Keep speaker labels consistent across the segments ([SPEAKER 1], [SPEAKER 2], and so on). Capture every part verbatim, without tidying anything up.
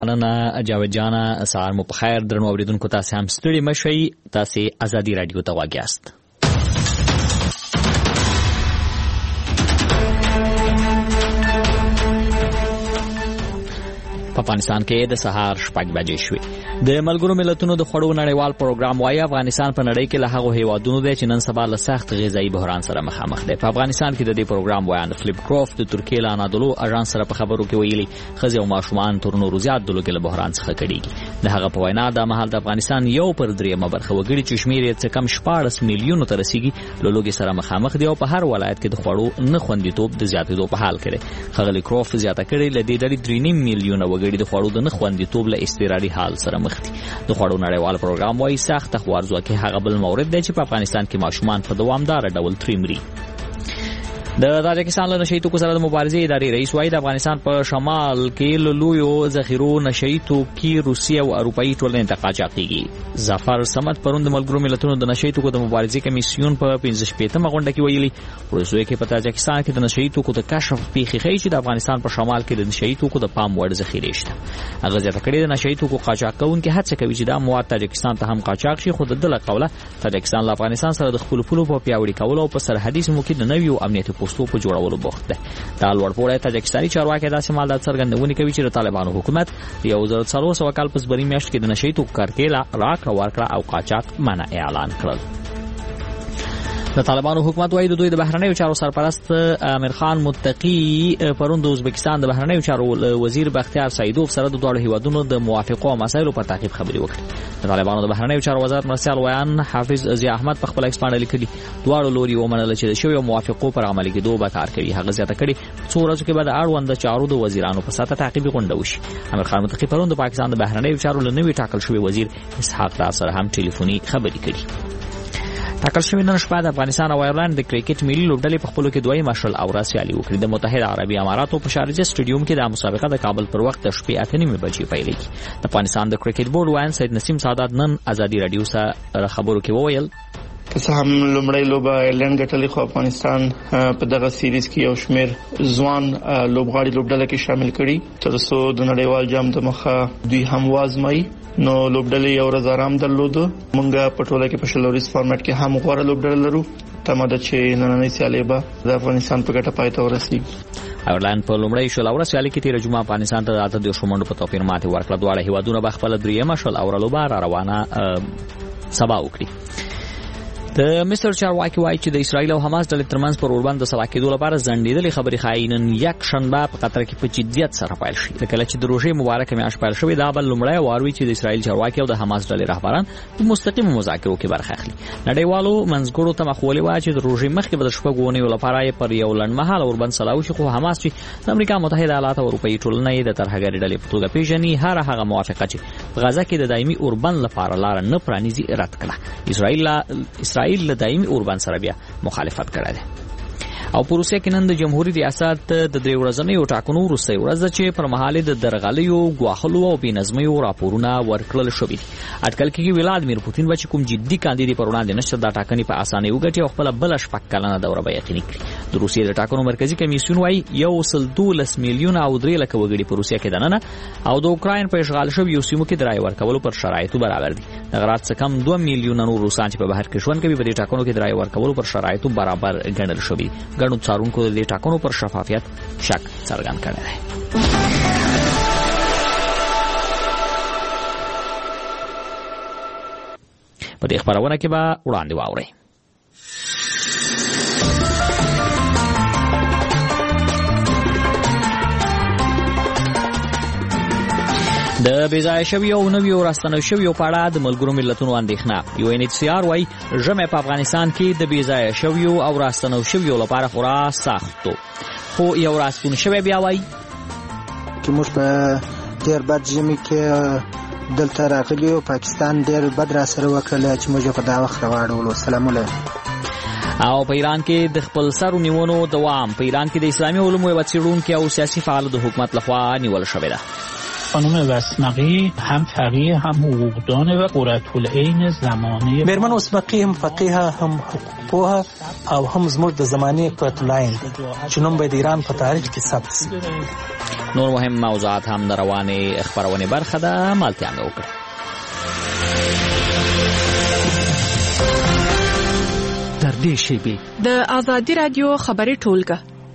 [SPEAKER 1] مننه جاوید جانا. سهار مو په خیر درنو اوریدونکو، تاسو هم ستړي مشئ. تاسو ازادي رادیو ته واګیاست. په افغانستان کې د سهار شپږ بجې شوې. د ملګرو ملتونو د خوړو نړیوال پروګرام وايي افغانستان په نړۍ کې له هغو هیوادونو دی چې نن سبا له سخت غذایي بحران سره مخامخ دی. په افغانستان کې د دې پروګرام وایي فلیپ کروفت د ترکیې له انادولو اژانس سره په خبرو کې ویلي ښځې او ماشومان تر نورو زیات د لوږې له بحران څخه کړېږي. د هغه په وینا دا مهال د افغانستان یو پر درېیمه برخه وګړي چې شمېر یې څه کم شپاړس میلیونو ته رسیږي له لوږې سره مخامخ دي او په هر ولایت کې د خوړو نه خوندیتوب د زیاتېدو په حال کې دی. ښاغلي کروفت زیاته کړې له دې ډلې درې نیم میلیونه وګړي د خوړو د نه خوندیتوب له اضطراري حال سره مخ دي. د خوړو نړیوال پروګرام وايي سخت خوارځواکي هغه بل مورد دی چې په افغانستان کې ماشومان په دوامدار ډول ترې مري. د تاجکستان له نشئی توکو سره د مبارزې ادارې رئیس وايي د افغانستان په شمال کې له لویو ذخیرو نشئی توکي روسیه او اروپایي ټولنې ته قاچاق کیږي. ظفر صمد پرون د ملګرو ملتونو د نشئی توکو د مبارزې کمیسیون په پنځه شپېتمه غونډه کې ویلي پروسوي کې په تاجکستان کې د نشئی توکو د کشف پیښې ښیي چې د افغانستان په شمال کې د نشئی توکو د پام وړ ذخیرې شته. هغه زیاته کړې د نشئی توکو قاچاق کوونکي هڅه کوي چې دا مواد تاجکستان ته هم قاچاق شي، خو د دې له قوله تاجکستان له افغانستان سره د خپل پولو په پیاوړي کولو او په سرحدي سیمو کې د نویو امنیتي پوسټو په جوړولو بوخت ده. دا لوړپوړی تاجکستاني چارواکي داسې مالدار څرګندونې کوي چې د طالبانو حکومت یو زر څلور سوه کال په زبري میاشت کې د نشئی توکو کرکیله راکړه ورکړه او قاچاق منع اعلان کړل. د طالبانو حکومت وايي د دوی د بهرنیو چارو سرپرست امیر خان متقی پرون د ازبکستان د بهرنیو چارو وزیر بختیار سایدوف سره د دوه هیوادونو د موافقو او مسایلو په تعقیب خبرې وکړې. د طالبانو د بهرنیو چارو وزارت مرستیال ویان حافظ ضیاء احمد په خپل ایکس باندې لیکلي دواړو لوري ومنله چې د شویو موافقو پر عملي کېدو به کار کوي. هغه زیاته کړي څو ورځې کې به د اړوند چارو د وزیرانو په ساته تعقیبي غونډه وشي. امیر خان متقی پرون د پاکستان د بهرنیو چارو له نوي ټاکل شوی وزیر اسحاق دار سره هم ټلیفوني خبرې کړي. ټاکل شوی نن شپه د افغانستان او ایرلند د کرکټ ملي لوبډلې په خپلو کې دوی مشل اورا سیالي وکړي. د متحده عربي اماراتو په شارجه سټیډیوم کې د مسابقه د کابل پر وخت د شپې اته نیمې بجې پیلېږي. د افغانستان د کرکټ بورډ وایي سید نسیم سعادت نن ازادي رادیو سره خبرو کې وویل
[SPEAKER 2] که هم لومړی لوبه ایرلند ګټلې خو افغانستان په دغه سیریز کې یو شمېر ځوان لوبغاړي لوبډله کې شامل کړي تر څو د نړیوال جام د مخه دوی هم وازمایي. نو لوبډلې یو ورځ آرام درلوده. مونږ په ټوله کې په شلوریز فارمټ کې هم غوړه لوبډله لرو. تمه ده چې نننۍ سیالي به د افغانستان په ګټه پای ته ورسیږي.
[SPEAKER 1] ایرلند په لومړی شل اوره سیالي کې تیر جمعه افغانستان ته د اته دیرشو منډو په توپیر ماتې ورکړه. دواړه هیوادونه به خپله درېیمه شل اوره لوبه را روانه سبا وکړي. د مستر چارواکي وايي چې د اسرایل او حماس ډلې ترمنځ پر اوربند د سلا کېدو لپاره ځنډېدلې خبرې ښایي نن یک شنبه په قطر کې په جدیت سره پیل شي. کله چې د روژې مبارکه میاشت پیل شوې دا بل لومړی وار وي چې د اسرایل چارواکي او د حماس ډلې رهبران په مستقیمو مذاکرو کې برخه اخلي. نړیوالو منځګړو ته مخولې وایي چې د روژې مخکې به د شپږو اونیو لپاره پر یو لنډمهاله اوربند سلا وشي، خو حماس چې د امریکا متحده ایالات او اروپایي ټولنه یې د ترهګرې ډلې په توګه پیژني هر هغه موافقه چې په غزه کې د دایمي اوربند لپاره لار نه پرانیزي رد کړه. اسرایل اسرایل له دایمي اوربند سره بیا مخالفت کړی دی. او په روسیه کې نن د جمهوریت ریاست د درې ورځنیو ټاکنو وروستۍ ورځ ده چې پر مهال د درغلیو ګواښلو او بېنظمیو راپورونه ورکړل شوي دي. اټکل کېږي ولادیمیر پوتین به چې کوم جدي کاندید پر وړاندې نشته دا ټاکنې په اسانۍ وګټي او خپله بله شپږ کلنه دوره به یقیني کړي. د روسیې د ټاکنو مرکزي کمیسیون وایي یو سل دولس میلیونه او درې لکه وګړي په روسیه کې دننه او د اوکراین په اشغال شویو سیمو کې د رایې ورکولو پر شرایطو برابر دي. دغه راز څه کم دوه میلیونه نور روسان چې په بهر کې ژوند کوي په دې ټاکنو کې د رایې ورکولو پر شرایطو برابر ګڼل شوي. ګڼو څارونکو د ټاکنو پر شفافیت شک څرګند کړی دی. په دې خبرونه کې به وړاندې واورئ. د بېځایه شویو او نویو راستنو شویو په اړه د ملګرو ملتونو اندېښنه. یو ان ایچ سی آر وايي ژمی په افغانستان کې د بېځایه شویو او راستنو شویو لپاره خورا سخت و، خو یو راستون شوی بیا وايي
[SPEAKER 3] چې موږ په ډېر بد ژمي کې دلته راغلي او پاکستان ډېر بد را سره وکړل چې موږ په دا وخت راوړلو. سلام علیکم.
[SPEAKER 1] او په ایران کې د خپل سر نیونو دوام. په ایران کې د اسلامي علومو یوه څېړونکې او سیاسي فعال د حکومت لخوا نیول شوې ده.
[SPEAKER 4] خانم وسمقی هم فقیه هم حقوقدان و قرةالعین زمانه.
[SPEAKER 5] میرمن وسمقی هم فقیه هم حقوق پوهه او هم زموږ د زمانه قرةالعین چې نوم به د ایران په تاریخ کې ثبت شي.
[SPEAKER 1] نور مهم موضوعات هم د روانې خبرونې برخه ده. مالتیا مې وکړه.
[SPEAKER 5] تر دې شیبې
[SPEAKER 6] د آزادي رادیو خبري ټولګه.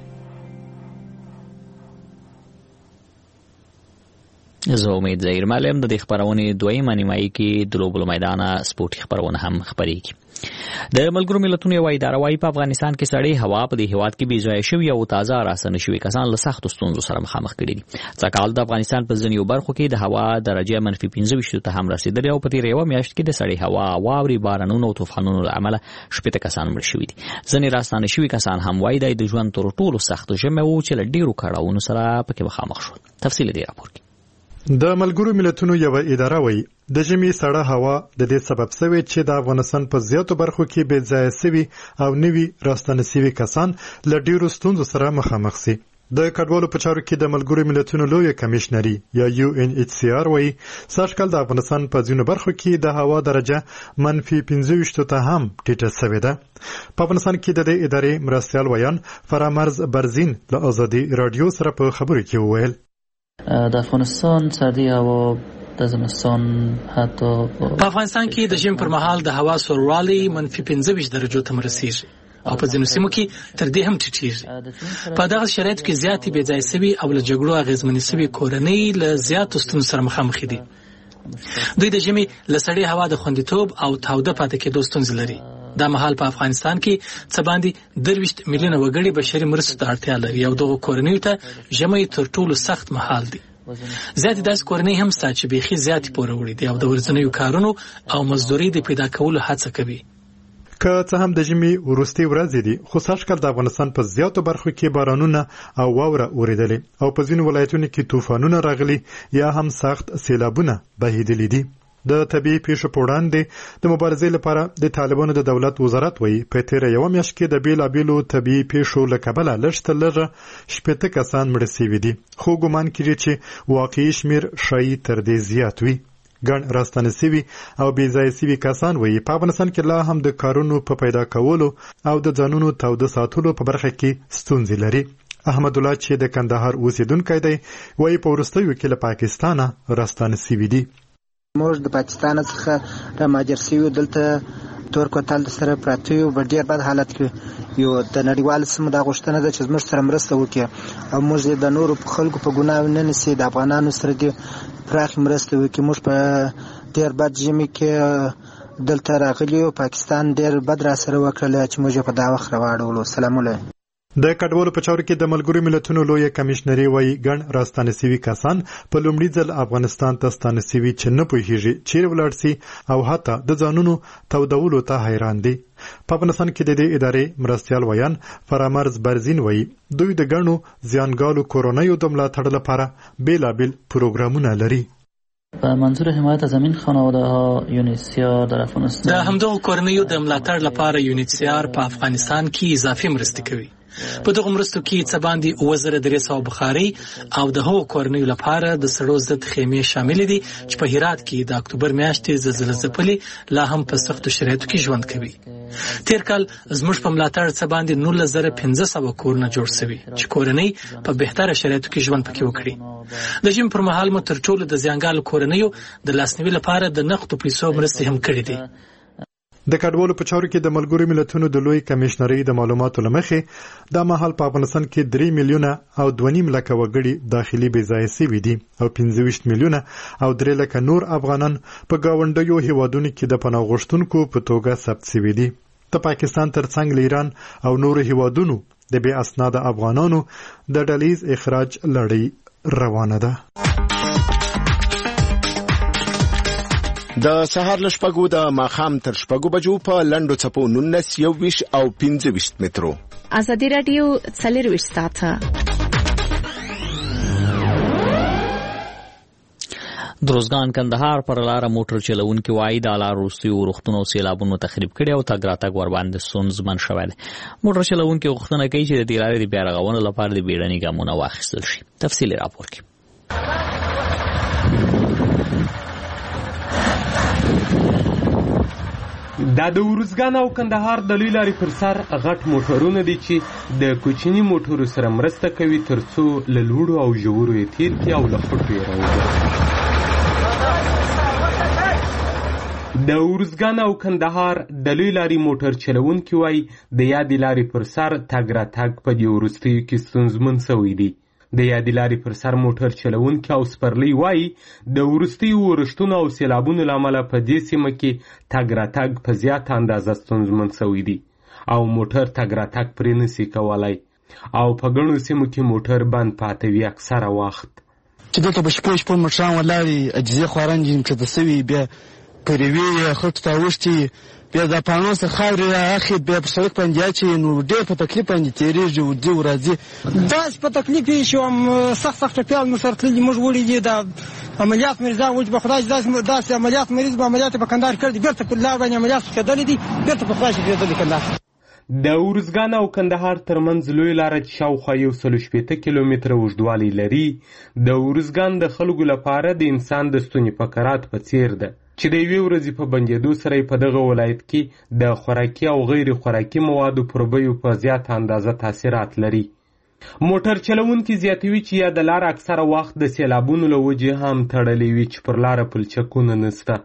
[SPEAKER 1] زه امید ظاهر معلم د دې خبرونې دویمه نیمایي کې د لوبو میدانه سپورتي خبرونه هم خبرېږي. د ملګرو ملتونو یو اداره وايي په افغانستان کې سړې هوا په دې هیواد کې بې ځایه شوي او تازه راسنه شوي کسان له سختو ستونزو سره مخامخ کړي دي. ځکه د افغانستان په ځینو برخو کې د هوا درجه منفي پنځه ویشت ته هم رسیدلې او په تېره یوه میاشت کې د سړې هوا واورې بارانونو او طوفانونو له امله شپېته کسان مړه شوي دي. ځینې راستانه شوي کسان هم وایي د ژوند تر ټولو سخت ژمی و چې له ډېرو کړاوونو سره پکې مخامخ شول. تفصیل دې راپور کې.
[SPEAKER 7] د ملګرو ملتونو یو اداره وایي د ژمي سړه هوا د دې سبب شوی چې د افغانستان په زیاتو برخو کې بې ځایه شوي او نوي راستانه شوي کسان له ډېرو ستونزو سره مخامخ شي. د کډوالو په چارو کې د ملګرو ملتونو لوی کمشنري یا یو ان ایچ سی آر وایي سږکال د افغانستان په ځینو برخو کې د هوا درجه منفي پنځه ویشت ته هم ټیټه شوې ده. په افغانستان کې د دې ادارې مرستیال ویان فرامرز برزین له آزادي رادیو سره په خبرو کې وویل
[SPEAKER 8] د افغانستان سردی هوا د زمستان حتی
[SPEAKER 5] په افغانستان کې د ژمي پر مهال د هوا سړوالی منفي پنځه ویشت درجو ته رسیږي او په ځینو سیمو کې تر دې هم ټیټیږي. په دغه شرایطو کې زیاتې بې ځایه شوي او له جګړو اغېزمنې شوي کورنۍ له زیاتو ستونزو سره مخامخ دي. دوی د ژمي له سړې هوا د خوندیتوب او تاوده پاتې کېدو ستونزې لري. دا مهال په افغانستان کې څه باندې درویشت میلیونه وګړي بشري مرستو ته اړتیا لري او دغه کورنیو ته ژمی تر ټولو سخت مهال دی. زیاتې داسې کورنۍ هم شته چې بیخي زیاتې پوره وړي دي او د ورځنیو کارونو او مزدورۍ د پیدا کولو هڅه کوي.
[SPEAKER 7] که څه هم د ژمي وروستۍ ورځې دي خو سږکال د افغانستان په زیاتو برخو کې بارانونه او واوره اورېدلې او په ځینو ولایتونو کې طوفانونه راغلي یا هم سخت سیلابونه بهیدلي دي. د طبيعي پیښو په وړاندې د مبارزې لپاره د طالبانو د دولت وزارت وایي په تیره یوه میاشت کې د بیلابیلو طبيعي پیښو له کبله لږ تر لږه شپېته کسان مړه شوي دي خو ګمان کېږي چې واقعي شمېر ښایي تر دې زیات وي. ګڼ راستانه شوي او بې ځایه شوي کسان وایي په افغانستان کې لا هم د کارونو په پیدا کولو او د ځانونو تاوده ساتلو په برخه کې ستونزې لري. احمد الله چې د کندهار اوسیدونکی دی وایي په وروستیو کې له پاکستانه راستانه شوي دي.
[SPEAKER 3] موږ د پاکستان څخه را مهاجر شوي دلته تور کوتل سره پراته یو په ډېر بد حالت کې یو د نړیوال سیمو دا غوښتنه ده چې زموږ سره مرسته وکړي او موږ د نورو په خلکو په ګناه نه نیسي د افغانانو سره دې پراخې مرسته وکړي. موږ په ډېر بد ژمي کې دلته راغلي یو پاکستان ډېر بد را سره وکړل چې موږ په دا وخت راواړولو. سلام علیکم.
[SPEAKER 7] د کډوالو په چارو کې د ملګرو ملتونو لوی کمشنري وایي ګڼ راستانه شوي کسان په لومړي ځل افغانستان ته ستانه شوي چې نه پوهېږي چیرې ولاړ شي او حتی د ځانونو تودولو ته حیران دي. په افغانستان کې د دې ادارې مرستیال ویان فرامرز برزین وایي دوی د ګڼو زیانګالو کورنیو د ملاتړ لپاره بیلابیل پروګرامونه لري.
[SPEAKER 8] په منظور حمایت زمین خانواده ها یونیسیار در افغانستان
[SPEAKER 5] د همدغو کورنیو د ملاتړ لپاره یونیسیار په افغانستان کې اضافي مرستې کوي. په دغه مرستو کې څه باندې اووه زره درې سوه بخارۍ او د هغو کورنیو لپاره د سړو ضد خیمې شاملې دي چې په هرات کې د اکتوبر میاشتې زلزله ځپلې لا هم په سختو شرایطو کې ژوند کوي. تیر کال زموږ په ملاتړ څه باندې نولس زره پنځه سوه کورونه جوړ شوي چې کورنۍ په بهتره شرایطو کې ژوند پکې وکړي. د ژمي پر مهال مو تر ټولو د زیانګالو کورنیو د لاسنیوي لپاره د نقدو پیسو مرستې هم کړې دي.
[SPEAKER 7] د کډوالو په چارو کې د ملګرو ملتونو د لوی کمشنري د معلوماتو لمخې دا مهال په افغانستان کې درې میلیونه او دوه نیم لکه وګړي داخلي بې ځایه شوي دي او پنځه ویشت میلیونه او درې لکه نور افغانان په ګاونډیو هیوادونو کې د پناه غوښتونکو په توګه ثبت شوي دي. د پاکستان ترڅنګ له ایران او نورو هیوادونو د بې اسناده افغانانو د ډلیز اخراج لړۍ روانه ده.
[SPEAKER 9] د سهار له شپږو د ماښام تر شپږو بجو په لنډو څپو نولس یوویشت او پنځه ویشت مترو
[SPEAKER 6] ازادي راډیو څلرویشت ساعته
[SPEAKER 1] دروزګان کندهار پر لار موټر چلونکي وایي د لار وروستي روغتون او سیلابونو تخریب کړي او تګ راتګ ورباندې ستونزمن شوی دی. موټر چلونکي غوښتنه کوي چې د دې لارې د بیا رغونې لپاره د بیړني ګامونه واخیستل شي. تفصیلي راپور کې
[SPEAKER 10] دا د ارزګان او کندهار د لوی لارې پر سر غټ موټرونه دي چې د کوچني موټرو سره مرسته کوي ترڅو له لوړو او ژورو یې تیر کړي او له خټو یې راوباسي. د ارزګان او کندهار د لوی لارې موټر چلونکي وایي د یادې لارې پر سر تګ راتګ په دې وروستیو کې ستونزمن سوی دی. د یادې لارې پر سر موټر چلونکي او سپرلی وایي د وروستیو اورښتونو او سیلابونو له امله په دې سیمه کې تګ راتګ په زیاته اندازه ستونزمن سوی دی او موټر تګ راتګ پرې نشي کولی او په ګڼو سیمو کې موټر بند پاتې وي اکثره وخت.
[SPEAKER 11] چې دلته به شپو شپو موټران ولاړې عجزې خوارنج کښته سوي بیا پر یوې خټو ته اوښتي بیا د پاڼو څخه خاورې رااخلي بیا په سړک باندې اچوي نو ډېر په تکلیف باندې تېرېږي ځي او راځي.
[SPEAKER 12] داسې په تکلیف یې شو سخت سخت ټپیان مو سره تللي موږ وړي دي د عملیات مریضان وړي په خدای داسې عملیات مریض به عملیات په کندهار کړي بېرته په لار باندې عملیات کېدلي دي بېرته په خدای شفېدلي کندهار.
[SPEAKER 10] د ارزګان او کندهار ترمنځ لوی لاره چې شاوخوا یو سل شپېته کیلومتره اوږدوالی لري د ارزګان د خلکو لپاره د انسان د ستوني فقرات په څیر ده چې د یوې ورځې په بندېدو سره په دغه ولایت کې د خوراکي او غیر خوراکي موادو پر بیو په زیاته اندازه تاثیرات لري. موټر چلونکي زیاتوي چې یا د لار اکثره وخت د سیلابونو له وجې هم تړلې وي چې پر لاره پلچکونه نشته.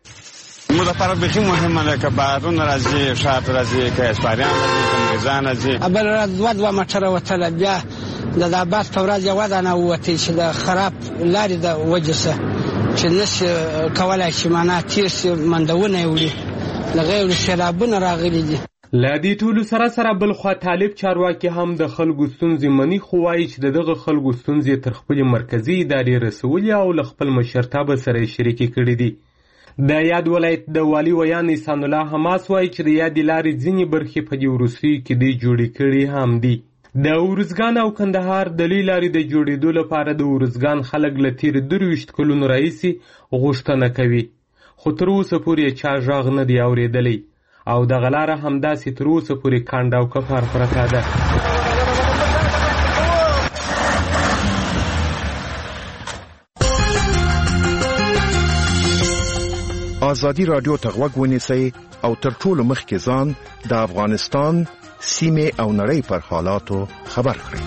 [SPEAKER 13] مو لپاره بیخي مهمه ده که بارونه راځي ښار ته راځي که اسپاریان راځي که مریضان راځي.
[SPEAKER 12] بل ورځ دوه دوه موټره وتله بیا د دابات په ورځ یوه دانه ووتې چې د خراب لارې د وجې څه چې نشي کولی چې معنا تېر شي منډونه یې وړي له غیر سیلابونه راغلي دي.
[SPEAKER 10] له دې ټولو سره سره بل خوا طالب چارواکي هم د خلکو ستونزې مني خو وایي چې د دغه خلکو ستونزې تر خپلې مرکزي ادارې رسولي او له خپل مشرتابه سره یې شریکې کړي دي. د یاد ولایت د والي ویان احسان الله حماس وایي چې د یادې لارې ځینې برخې په دې وروستیو کې دوی جوړې کړي هم دي. د ارزګان او کندهار د لوی لارې د جوړېدو لپاره د ارزګان خلک له تېرې درویشت کلونو راهیسې غوښتنه کوي خو تر اوسه پورې چا غږ نه دی اورېدلی او دغه لاره همداسې تر اوسه پورې کنډ او کفار پرته ده.
[SPEAKER 9] ازادي رادیو ته غوږ ونیسئ او تر ټولو مخکې ځان د افغانستان سیمې او نړۍ پر حالاتو خبر کړئ.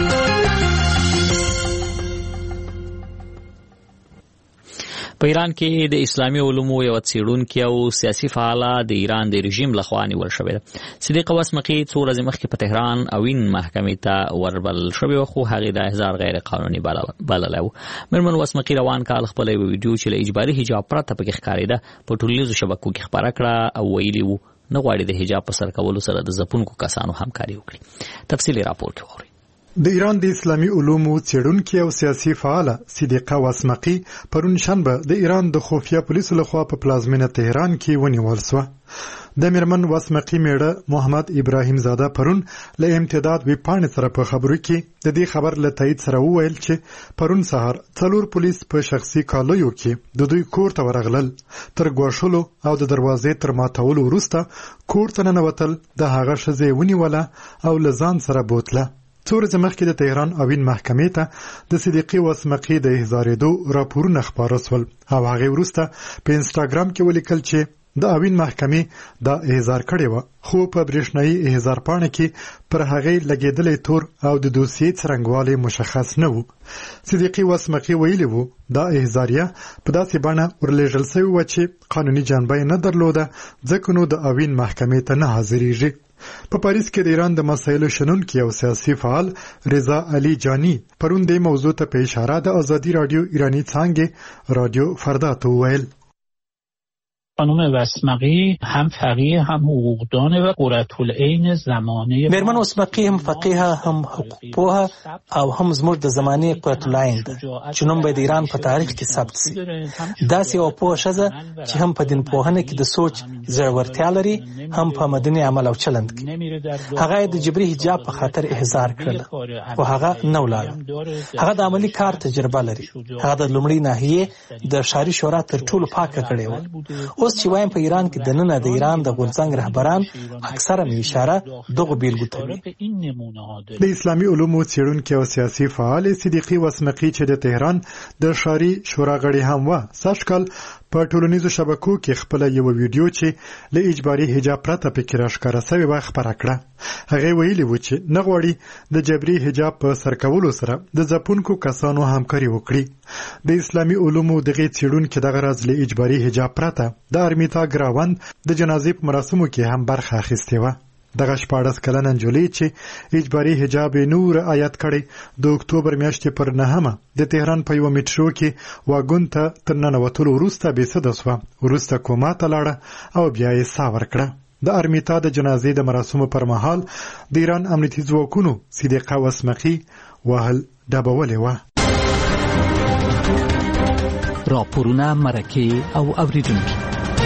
[SPEAKER 1] په ایران کې د اسلامي علومو یو څېړونکی او سیاسي فعاله د ایران د رژیم لخوا نیول شوې ده. صدیقه وسمقي څو ورځې مخکې په تهران اوین محکمې ته وربلل شوې وه خو هغې د احضار غیر قانوني بللی و. مېرمن وسمقي روان کال خپله یوه ویډیو چې له اجباري حجاب پرته پکې ښکارېده په ټولنیزو شبکو کې خپره کړه او ویلي وو نه غواړي د حجاب په سر کولو سره د ځپونکو کسانو همکاري وکړي. تفصیلي راپور کې واورئ.
[SPEAKER 7] د ایران د اسلامي علومو څېړونکي او سیاسي فعاله صدیقه وسمقي پرون شنبه د ایران د خفیه پولیسو لخوا په پلازمینه تهران کې ونیول شوه. د مېرمن وسمقي میړه محمد ابراهیم زاده پرون له امتداد ویب پاڼې سره په خبرو کې د دې خبر له تایید سره وویل چې پرون سهار څلور پولیس په شخصي کالیو کې د دوی کور ته ورغلل. تر ګواښلو او د دروازې تر ماتولو وروسته کور ته ننوتل، د هغه ښځې ونیوله او له ځان سره بوتله. څو ورځې مخکې د تهران اوین محکمې ته د صدیقې وسمقي د احضارېدو راپورونه خپاره سول او هغې وروسته په انسټاګرام کې ولیکل چې د اوین محکمې دا احضار کړې وه خو په برېښنایي احضار پاڼه کې پر هغې لګېدلی تور او د دوسیې څرنګوالی مشخص نه و. صدیقې وسمقي ویلي وو دا احضاریه په داسې بڼه ورلېږل سوې وه چې قانوني جنبه یې نه درلوده ځکه نو د اوین محکمې ته نه حاضرېږي. په پاریس کې د ایران د مسایلو شنونکي او سیاسي فعال رضا علي جانی پرون دې موضوع ته په اشاره د ازادي رادیو ایرانی څانګې رادیو فردا ته وویل
[SPEAKER 4] خانم وسمقی هم فقیه هم حقوقدان و قرةالعین زمانه
[SPEAKER 5] مېرمن وسمقی هم فقیه هم حقوق پوهه او هم زموږ د زمانه قرةالعین ده چې نوم به د ایران په تاریخ کې ثبت شي. داسې یوه پوهه ښځه چې هم په دین پوهنه کې د سوچ زړورتیا لري هم په مدني عمل او چلند کې. هغه د جبري حجاب په خاطر احضار کړله خو هغه نه ولاړه. هغه د عملي کار تجربه لري. هغه د لومړۍ ناحیې د ښاري شورا تر ټولو پاکه کړې وه. اوس چې وایم په ایران کې د نن د ایران د غورځنګ رهبران اکثره می اشاره دغه بیلګو ته وي.
[SPEAKER 7] د اسلامي علومو څېړونکي او سیاسي فعال صدیقي وسمقي چې د تهران د شاري شورا غړي هم و ساشکل په ټولنیزو شبکو کې خپل یو ویډیو چې له اجباري حجاب پرته پکې راښکاره شوی و خبره کړه. هغه ویلي و چې نه غواړي د جبري حجاب په سر کولو سره د ځپونکو کسانو همکاري وکړي. د اسلامي علومو دغه څېړونکي دغه راز له اجباري حجاب پرته د ارمیتا ګراوند د جنازې په مراسمو کې هم برخه اخیستې وه. دغه شپاړس کلنه نجلۍ چې اجباري حجاب نور آیات کړی د اکتوبر میاشتې پر نهمه د تهران په یو میټرو کې واګون ته تر ننوتلو وروسته بېسده شوه. وروسته کوما ته لاړه او بیا یې ساه ورکړه. د ارمیتا د جنازې د مراسمو پر مهال د ایران امنیتي ځواکونو صدیقه وسمقي وهل ډبولې وه.
[SPEAKER 14] راپورونه، مرکې او اوریدونکي.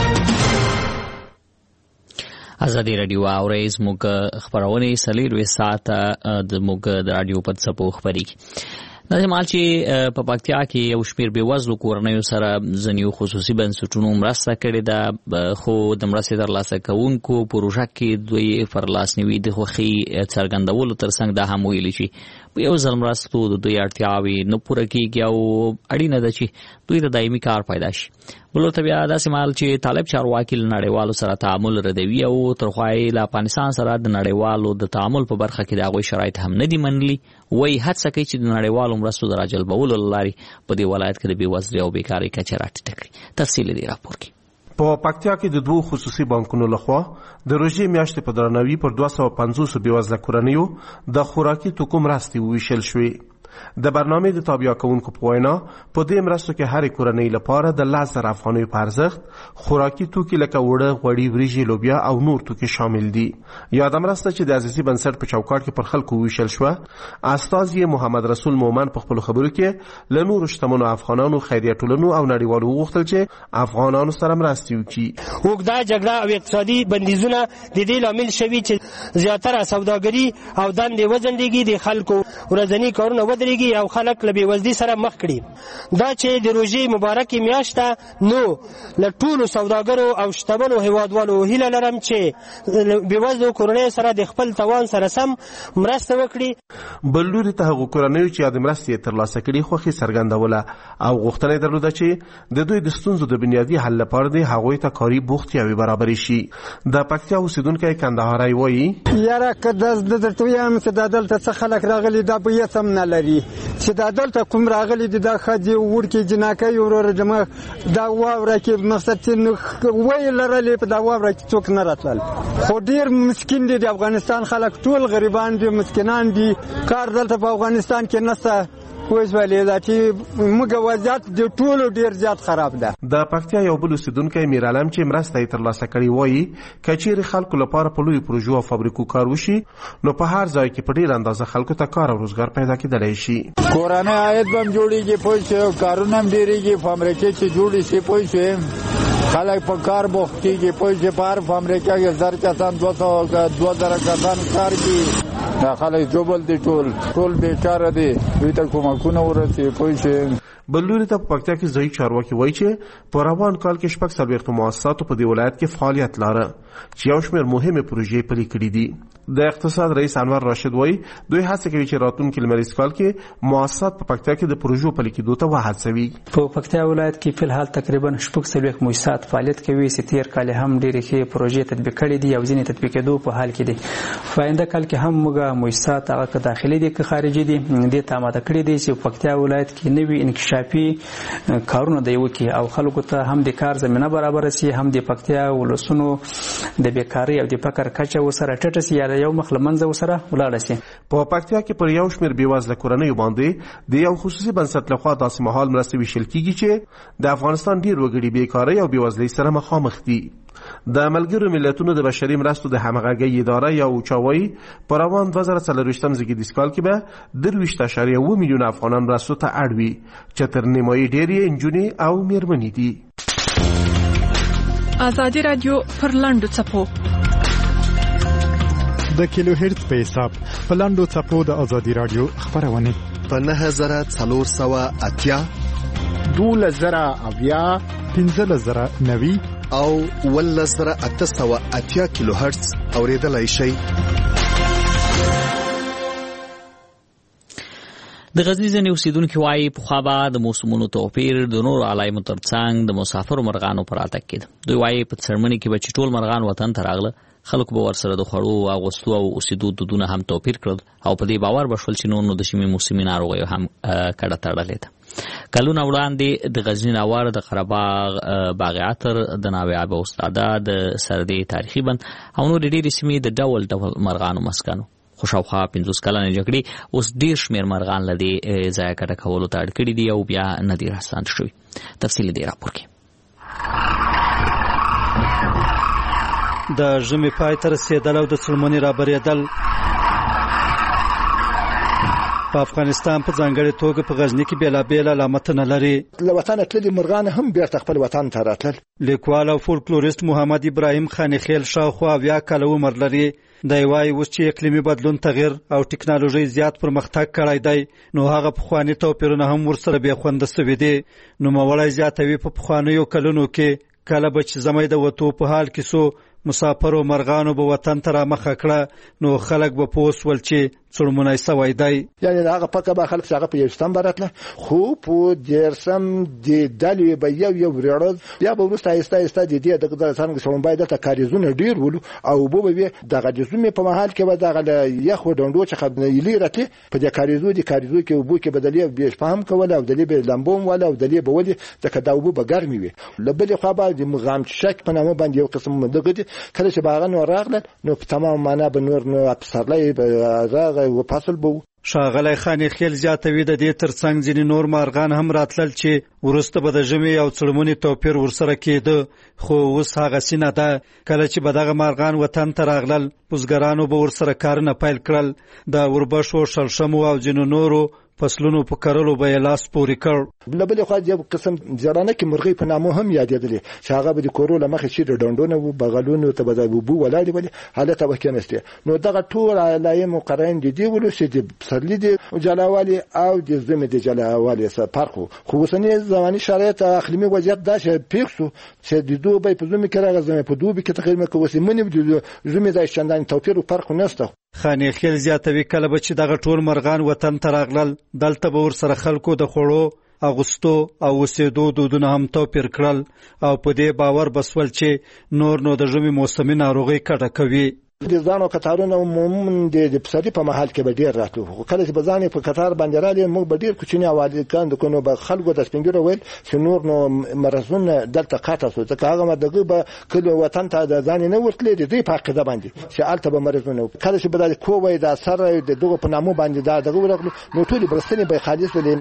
[SPEAKER 1] ازادي رادیو اورئ زموږ خبرونه څلوروي ساعته د موږ د رادیو په څپو خبرېږي. د مال چې په پکتیا کې یو شمېر بېوزلو کورنیو سره ځینې خصوصي بنسټونو مرسته کړې ده، خو د مرستې ترلاسه کوونکو پروژه کې دوی پر لاسنیوي د خوښۍ څرګندولو ترڅنګ دا هم ویلي چې په یو ځل مرستو د دوی اړتیاوې نه پوره کېږي او اړینه ده چې دوی ته دایمي کار پیدا شي. بلو ته بیا داسې مال چې طالب چارواکي له نړیوالو سره تعامل ردوي او ترخوا یې له افغانستان سره د نړیوالو د تعامل په برخه کې د هغوی شرایط هم نه دي منلي. وایي هڅه کوي چې د نړیوالو مرستو د راجلبولو له لارې په دې ولایت کې د بېوزلۍ او بیکارۍ کچه راټیټه کړي. تفصیل دې راپور کې.
[SPEAKER 15] په پکتیا کې د دوه خصوصي بانکونو لخوا د روژې میاشتې په درناوي پر دوه سوه پنځوس بېوزله کورنیو د خوراکي توکو مرستې وویشل شوې. د برنامې د تابع کوونکو په وینا په دې مرستو کې هرې کورنۍ لپاره د لس زره افغانیو په ارزښت خوراکي توکي لکه اوړه، غوړي، وریجې، لوبیا او نور توکي شامل دي. یاده مرسته چې د عزیزي بنسټ په چوکاټ کې پر خلکو وویشل شوه، استازي محمد رسول مومن په خپلو خبرو کې له نورو شتمنو افغانانو، خیریه ټولنو او نړیوالو وغوښتل چې افغانانو سره مرستې وکړي.
[SPEAKER 16] اوږده جګړه او اقتصادي بندیزونه د دې لامل شوي چې زیاتره سوداګري او دندې وځنډېږي، د خلکو ورځني کارونه ودرېږي او خلک له بېوزلۍ سره مخ کړي. دا چې د روژې مبارکې میاشته نو له ټولو سوداګرو او شتمنو هیوادوالو هیله لرم چې بېوزلو کورنیو سره د خپل توان سره سم مرسته وکړي.
[SPEAKER 15] بل لوري ته هغو کورنیو چې یادې مرستې یې ترلاسه کړي خوښي څرګندوله او غوښتنه یې درلوده چې د دوی د ستونزو د بنیادي حل لپاره د هغوی ته کاري بوختیاوې برابرې شي. د پکتیا اوسېدونکی کندهاری وایي
[SPEAKER 12] یاره که درته ووایم چې دا دلته څه خلک راغلي دا به هېڅ هم نه لري چې دا دلته کوم راغلي دي دا ښځې وړکې جناکۍ وروره زموږ دا واوره کې مقصد چې ویې لرلې په دا واوره کې څوک نه راتلل، خو ډېر مسکین دي د افغانستان خلک، ټول غریبان دي، مسکینان دي، کار دلته په افغانستان کې نشته. وځولې دا چې موږ وضعیت د ټولو ډېر زیات خراب ده.
[SPEAKER 15] د پکتیا یو بل اوسېدونکی میرعلم چې مرسته یې ترلاسه کړې وایي که چیرې خلکو لپاره په لویو پروژو او فابریکو کار وشي نو په هر ځای کې په ډېر اندازه خلکو ته کار او روزګار پیدا کېدلی شي.
[SPEAKER 17] کورنۍ عاید به هم جوړېږي، پوه شوې، کارونه هم ډېرېږي، فابریکې چې جوړې شي پوه شوې، خلک په کار بوخت کېږي، پوه شوې، په هر فابریکه کې زر کسان دوه سوه دوه زره کسان کار کوي. دا خلک جوبل دي، ټول ټول بیکاره دي، دوی ته کومکونه ورسي پوه شوې.
[SPEAKER 15] بل لوري ته په پکتیا کې ځایي چارواکي وایي چې په روان کال کې شپږ څلوېښتو مؤسساتو په دې ولایت کې فعالیت لاره چې یو شمېر مهمې پروژې پلي کړي دي. د اقتصاد رئیس انور راشد وایي دوی هڅه کوي چې راتلونکي لمریز کال کې مؤسسات په پکتیا کې د پروژو پلي کېدو ته وهڅوي.
[SPEAKER 18] په پکتیا ولایت کې فی الحال تقریبا شپږ څلوېښت مؤسسات فعالیت کوي چې تېر کال هم ډېرې ښې پروژې تطبیق کړي دي او ځینې تطبیق کېدو په حال کې دي. په آینده کال کې هم موږ مؤسسات هغه که داخلي دي که خارجي دي دې ته آماده کړي دي چې پکتیا ولایت کې نوي انکشافي کارونه دی وکړي او خلکو ته هم د کار زمینه برابر شي، هم د پکتیا ولسونو د بیکارۍ او د فقر کچه ورسره ټیټه شي یا یو مخ له منځه ورسره ولاړه شي.
[SPEAKER 15] په پکتیا کې پر یو شمېر بېوزله کورنیو باندې د یو خصوصي بنسټ لخوا داسې مهال مرستې ویشل کېږي چې د افغانستان ډېر وګړي بیکارۍ او بېوزلۍ سره مخامخ دي. د ملګرو ملتونو د بشري مرستو د همغږۍ اداره یا اوچا وایي په روان دوه زره څلرویشتم زېږدیز کال کې به درویشت اعشاریه اوه میلیونه افغانان مرستو ته اړ وي چې تر نیمایي ډېر یې نجونې او مېرمنې دي.
[SPEAKER 6] ازادي رادیو پر لاندو څپو
[SPEAKER 7] د کیلو هرتز په حساب په لاندو څپو د ازادي رادیو خبرونه
[SPEAKER 19] په نهه زره څلور سوه اتیا
[SPEAKER 20] دولس زره اویا
[SPEAKER 7] پنځلس زره نوي
[SPEAKER 19] او ولس زره اته سوه اتیا کیلو هرتز اوریدلای شئ.
[SPEAKER 1] د غزنی ځینې اوسیدونکي وایي پخوا به د موسمونو توپیر د نورو علایمو ترڅنګ د مسافرو مرغانو پر راتګ کېده. دوی وایي په څرمنې کې به چې ټول مرغان وطن ته راغله خلکو به ورسره د خوړو اغوستو او اوسېدو دودونه هم توپیر کړل او په دې باور به شول چې نور نو د شمې موسمي ناروغیو هم کډه تړلې ده. کلونه وړاندې د غزني ناور د قرهباغ باغ عطر د ناویابه استاده د سردې تاریخي بند او نور ډېرې سیمې د ډول ډول مرغانو مسکنو. خو شاوخوا پنځوس کلنې جګړې اوس ډېر شمېر مرغان له دې ځایه کډه کولو ته اړ کړي دي او بیا نه دي راستانه شوي. تفصیل دې راپور کې.
[SPEAKER 20] د ژمي پای ته رسېدل او د څړمنې رابرېدل په افغانستان په ځانګړې توګه په غزني کې بېلابېل علامتونه لري.
[SPEAKER 21] له وطنه تللي مرغان هم بیرته خپل وطن ته راتلل.
[SPEAKER 20] لیکوال او فولکلوریست محمد ابراهیم خانخیل شاوخوا اویا کاله عمر لري. دی وایي اوس چې اقلیمي بدلون تغیر او ټکنالوژي زیات پرمختګ کړی دی نو هغه پخواني توپیرونه هم ورسره بې خونده سوي دي. نوموړی زیاتوي په پخوانیو کلونو کې کله به چې زمی د وتو په حال کې سو مسافرو مرغانو به وطن ته رامخه کړه نو خلک به پوه سول چې څړمونی سوی دی.
[SPEAKER 21] یعنې د هغه پکه به خلک چې هغه په یوشتم به راتله خو په دېرشم د ډلې به یو یو وریړل بیا به وروسته آهسته آهسته د دې دغه څرنګه څړمبی دلته کاریزونه ډېر ولو او اوبه به وي دغه د ژمي په مهال کې به دغه له یخو ډنډو څخه ایلې راتلې په دې کاریزو د کاریزو کې اوبو کې به دلې بېشپه هم کوله او دلې به لمبو هم وله او دلې به ولې ځکه دا اوبه به ګرمې وي. له بلې خوا به د مغامچک په نامه باندې یو قسم دغه دي کله چې به هغه نور راغلل نو په تمام معنا به نور نو پسرلی به راغی و فصل به
[SPEAKER 20] ښاغلی خانخیل زیاتوي د دې ترڅنګ ځینې نور مارغان هم راتلل چې وروسته به د ژمي او څړمونې توپیر ورسره کېده خو اوس هغسې نه ده. کله چې به دغه مارغان وطن ته راغلل بزګرانو به ورسره کارونه پیل کړل. د وربشو شړشمو او ځینو نورو فصلونو په کرلو به یې لاس پورې کړ.
[SPEAKER 21] له بلې خوا یو قسم زرانکې مرغۍ په نامه هم یادېدلې چې هغه به د کورو له مخې چې د ډنډونه وو بغلونو ته به د اوبو ولاړې ولې هلته به کېناستې نو دغه ټول علایمو قرایین د دې ولو چې د پسرلي د جلاوالي او د ژمي د جلاوالي سره فرق و. خو اوسني زماني شرایط اقلیمي وضعیت داسې پېښ شو چې د دوبی په ژمي کې راغی ژمي په دوبي کې تقریبا که اوس منې د ژمي د چندانې توپیر او فرق نشته.
[SPEAKER 20] خانخیل زیاتوي کله به چې دغه ټول مرغان وطن ته راغلل دلته به ورسره خلکو د خوړو اغوستو او اوسېدو دودونه هم توپیر کړل او په دې باور بسول چې نور نو د ژمي موسمي ناروغۍ کډه کوي.
[SPEAKER 21] د ځانو قطارونه عموما د پسرلي په محل کې به ډېر راتلو خو کله چې به ځان په قطار باندې رالې موږ به ډېر کوچني اوالګان د کنو به خلکو د سپین ږیرو ویل چې نور نو مرزونه دلته قاطع شو ځکه هغه دغه به کله وطن ته د ځان نه ورتلې د دې په عقیده باندې چې الته به مرزونه کله چې به د کووي د سره د دغه په نامو باندې دا دغه ورغلو نو ټول برستنی به خالص ولې.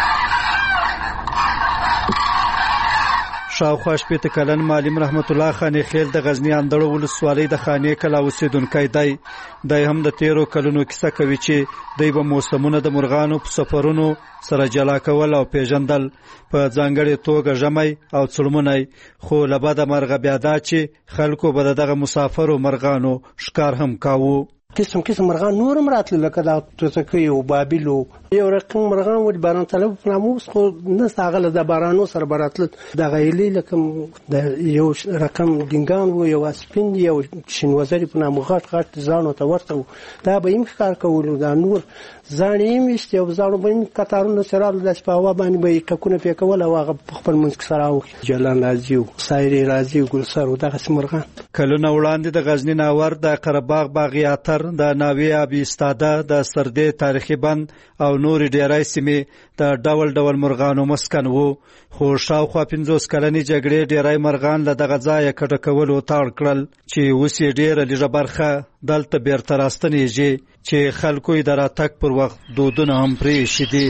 [SPEAKER 20] شاوخوا شپېته کلن معلم رحمت الله خانخیل د غزني اندړو ولسوالۍ د خانې کلا اوسېدونکی دی. دی هم د تیرو کلونو کیسه کوي چې دی به موسمونه د مرغانو په سفرونو سره جلا کول او پیژندل په ځانګړې توګه ژمی او څړمونی خو له بده مرغه بیا دا چې خلکو به دغه مسافرو مرغانو ښکار هم کاوه.
[SPEAKER 12] قسم قسم مرغان نور هم راتلل لکه دا توتکۍ او بابیل او یو رقم مرغان و د باران طلب په نامه اوس خو نسته هغه له د بارانو سره به راتلل دغه هیلې لکه د یو رقم ډینګان و یو اسپین یو شینوزري په نامه غټ غټ ځانو ته ورته و دا به یې ښکار کولو دا نور ځان یې ویشتې او ځانو به یې کتارونه سره راتلل داسې په هوا باندې به یې ټکونه پرې کول او هغه په خپل منځ کې سره اوښي جلان راځي و سایرې راځي و ګلسر و دغسې مرغان.
[SPEAKER 20] کلونه وړاندې د غزني ناور د قرهباغ باغ عطر د ناوې ابي استاده د سردې تاریخي بند او نورې ډېری سیمې د ډول ډول مرغانو مسکن وو خو شاوخوا پنځوس کلنې جګړې ډېری مرغان له دغه ځایه کډه کولو ته اړ کړل چې اوس یې ډېره لږه برخه دلته بیرته راستنېږي چې خلکو یې د راتګ پر وخت دودونه هم پرې ایښي دي.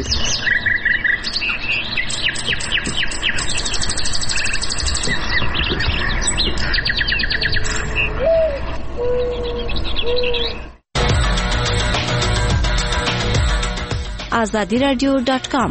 [SPEAKER 22] آزادی رادیو ډاټ کام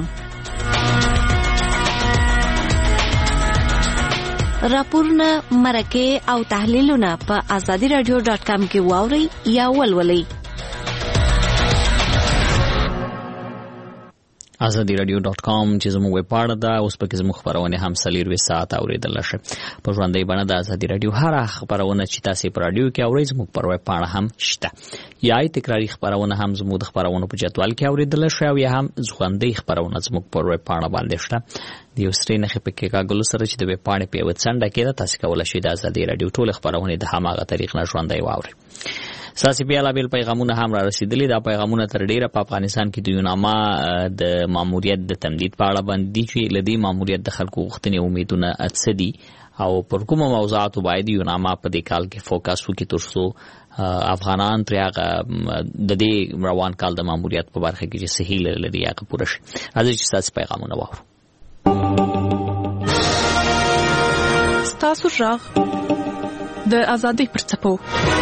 [SPEAKER 22] راپورونه مرکه او تحلیلونه په آزادی رادیو ډاټ کام کې واورئ یا ولولئ.
[SPEAKER 1] ازادي رادیو ډاټ کام چې زموږ ویب پاڼه ده، اوس پکې زموږ خبرونه هم څلور ساعت اوریدل شي. په ژوندۍ بڼه د ازادي رادیو هر خبرونه چې تاسو په رادیو کې اورئ زموږ په ویب پاڼه هم شته. یا تکراری خبرونه هم زموږ د خبرونو په جدول کې اوریدل شي او یا هم ژوندۍ خبرونه زموږ په ویب پاڼه باندې شته. د یو سټرین خې په کې کاګل سره چې د ویب پاڼې په وڅنډه کې تاسو کولای شئ د ازادي رادیو ټول خبرونه د هماغه طریق نه ژوندۍ واورئ. ساسي بیاله بیل پیغامونه هم را رسیدلي. دا پیغامونه تر ډیره په افغانستان کې د یوناما د ماموریت د تمدید په اړه باندې چې لدی ماموریت د خلکو غوښتنې امیدونه اڅدي او پر کومه موضوعات باید یوناما په دې کال کې فوکس وکړي ترڅو افغانان تر هغه د دې روان کال د ماموریت په برخه کې چې صحیح لري هغه پوره شي. راځي چې ساسي پیغامونه واورو.
[SPEAKER 6] ستاسو ژغ د ازادۍ پر څپو.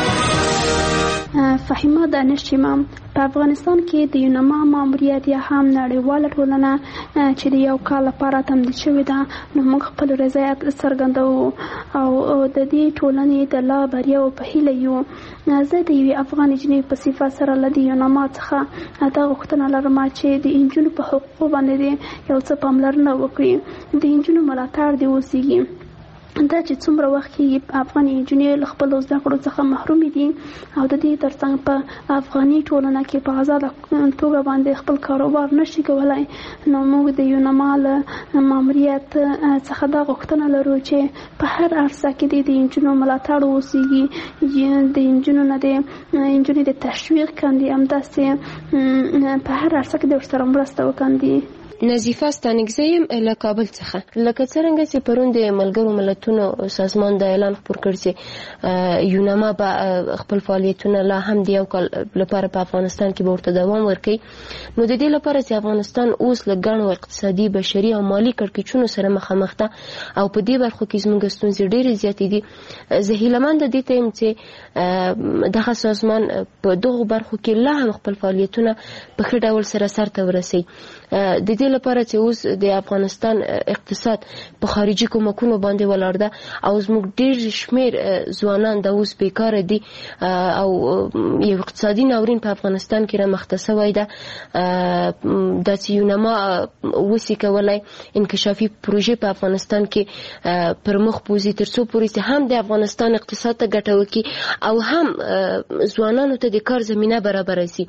[SPEAKER 2] فهیمه دانش امام په افغانستان کې د یوناما ماموریت یا هم نړیواله ټولنه چې د یو کال لپاره تمدید شوې ده، نو موږ خپل رضایت څرګندوو او د دې ټولنې د لا بریاو په هیله یو. زه د یوې افغان نجلۍ په صفت سره له د یوناما څخه دا غوښتنه لرم چې د نجونو په حقوقو باندې یو څه پاملرنه وکړي، د نجونو ملاتړ دې وشي. دا چې څومره وخت کې افغاني نجونې له خپلو زده کړو څخه محرومې دي او د دې ترڅنګ په افغاني ټولنه کې په آزاده توګه باندې خپل کاروبار نشي کولای، نو موږ د یوناما له ماموریت څخه دا غوښتنه لرو چې په هر عرصه کې د نجونو ملاتړ وشي، د نجونو نه د نجونې د تشویق کاندي، همداسې په هر عرصه کې د ورسره مرسته وکاندي.
[SPEAKER 3] نظیفه ستانکزیم له کابل څخه. لکه څرنګه چې پرون د ملګرو ملتونو سازمان د اعلان خبر کړ چې یوناما به خپل فعالیتونه لا هم د یو کال لپاره په افغانستان کې به ورته دوام ورکړي، نو د دې لپاره چې افغانستان اوس له ګڼو اقتصادي، بشري او مالي کړکېچونو سره مخامخ ده او په دې برخو کې زموږ ستونزې ډېرې زیاتې دي. زه هیلهمنده دې ته یم چې دغه سازمان په دغو برخو کې لا هم خپل فعالیتونه په ښه ډول سره سرته ورسوي. د دې لپاره چې اوس د افغانستان اقتصاد په خارجي کومکونو باندې ولاړ ده او زموږ ډېر شمېر ځوانان د اوس بیکاره دي او یو اقتصادي ناورین په افغانستان کې رامخته شوی ده، دا چې یوناما وسي کولای انکشافي پروژې په افغانستان کې پر مخ بوځي ترڅو پورې چې هم د افغانستان اقتصاد ته ګټه وکړي او هم ځوانانو ته د کار زمینه برابره شي.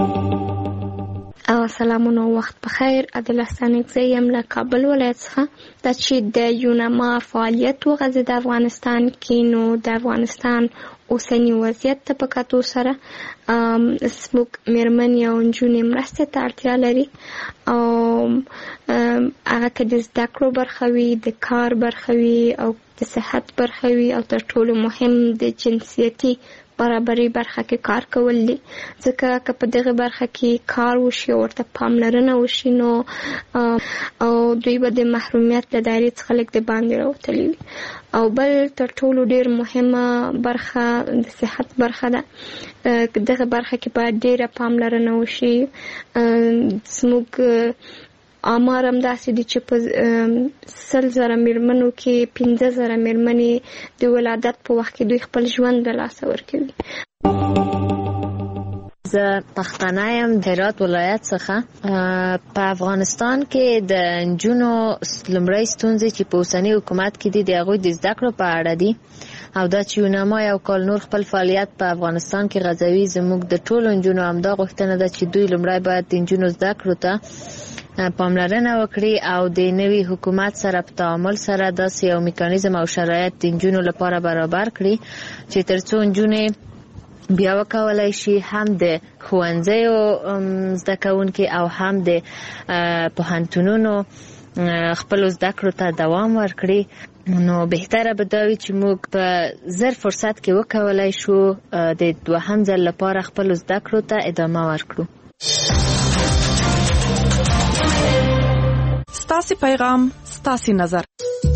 [SPEAKER 23] سلامونه، وخت بخیر. عادل ستانکزی یم له کابل ولایت څخه. دا چې د یوناما فعالیت وغځېد د افغانستان کې، نو د افغانستان اوسنی وضعیت ته په کتو سره زموږ مېرمنې او نجونې مرستې ته اړتیا لري او هغه که د زده کړو برخه وي، د کار برخه وي او د صحت برخه وي او تر ټولو مهم د جنسیتي برابرۍ برخه کې کار کول دي. ځکه که په دغه برخه کې کار وشي او ورته پاملرنه وشي، نو او دوی به د محرومیت له دایرې څخه لږ د باندې راوتلي وي. او بل تر ټولو ډېر مهمه برخه د صحت برخه ده. دغه برخه کې باید ډېره پاملرنه وشي. زموږ آمار هم داسې دي چې په سل زره مېرمنو کې پنځه زره مېرمنې د ولادت په وخت کې دوی خپل ژوند له لاسه ورکوي.
[SPEAKER 24] زه پښتانه یم د هرات ولایت څخه. په افغانستان کې د نجونو لومړۍ ستونزې چې په اوسني حکومت کې دي د هغوی د زده کړو په اړه دي او دا چې یوناما یو کال نور خپل فعالیت په افغانستان کې غځوي. زموږ د ټولو نجونو همدا غوښتنه ده چې دوی لومړی باید د نجونو زده کړو ته پاملرنه وکړي او د نوي حکومت سره په تعامل سره داسې یو میکانیزم او شرایط د نجونو لپاره برابر کړي چې ترڅو نجونې بیا وکولای شي هم د ښوونځیو زده کوونکي او هم د پوهنتونونو خپلو زده کړو ته دوام ورکړي. نو بهتره به دا وي چې موږ په زر فرصت کې وکولای شو د دوهم ځل لپاره خپلو زده کړو ته ادامه ورکړو.
[SPEAKER 6] ستاسي پیغام، ستاسي نظر.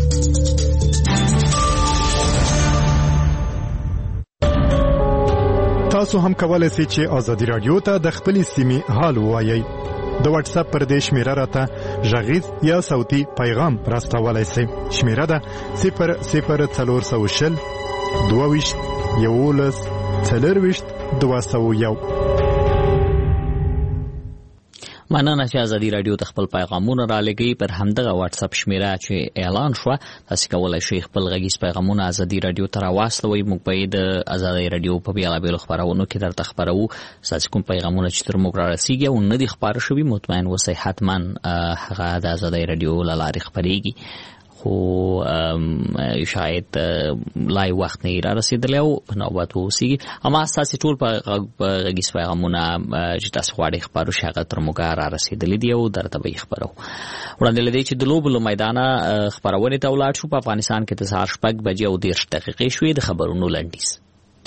[SPEAKER 7] تاسو هم کولای شئ چې ازادي رادیو ته د خپلې سیمې حال ووایئ. د واتس اپ پر دې شمیره راته غږیز یا صوتي پیغام راستولای شئ. شمیره ده صفر صفر څلور سوه شل دوه ویشت یولس څلور ویشت دوه سوه یو.
[SPEAKER 1] مننه چې ازادي رادیو ته خپل پیغامونه را لګي. پر همدغه واتس اپ شمیره چې اعلان شو تاسو کولای شئ خپل غږیز پیغامونه ازادي رادیو ته راوستوي. موږ به د ازادي رادیو په بیلابیلو خبرونو کې درته خبرو. تاسو کوم پیغامونه چې تر موږ را رسیږي او نه دي خبر شوي مطمئن اوسئ حتما هغه د ازادي رادیو له لارې خبرېږي، خو شاید لای وخت نه را رسیدلی او په نوبت اوسېږي. اما ستاسې ټول په غږیز پیغامونه چې تاسو غواړئ خبرو شي هغه تر موږ را رسېدلي دي او درته به یې خبرو. وړاندې له دې چې د لوبو له میدانه خپرونې ته ولاړ شو، په افغانستان کې د سهار شپږ بجې او دېرش دقیقې شوې. د خبرونو لنډیز.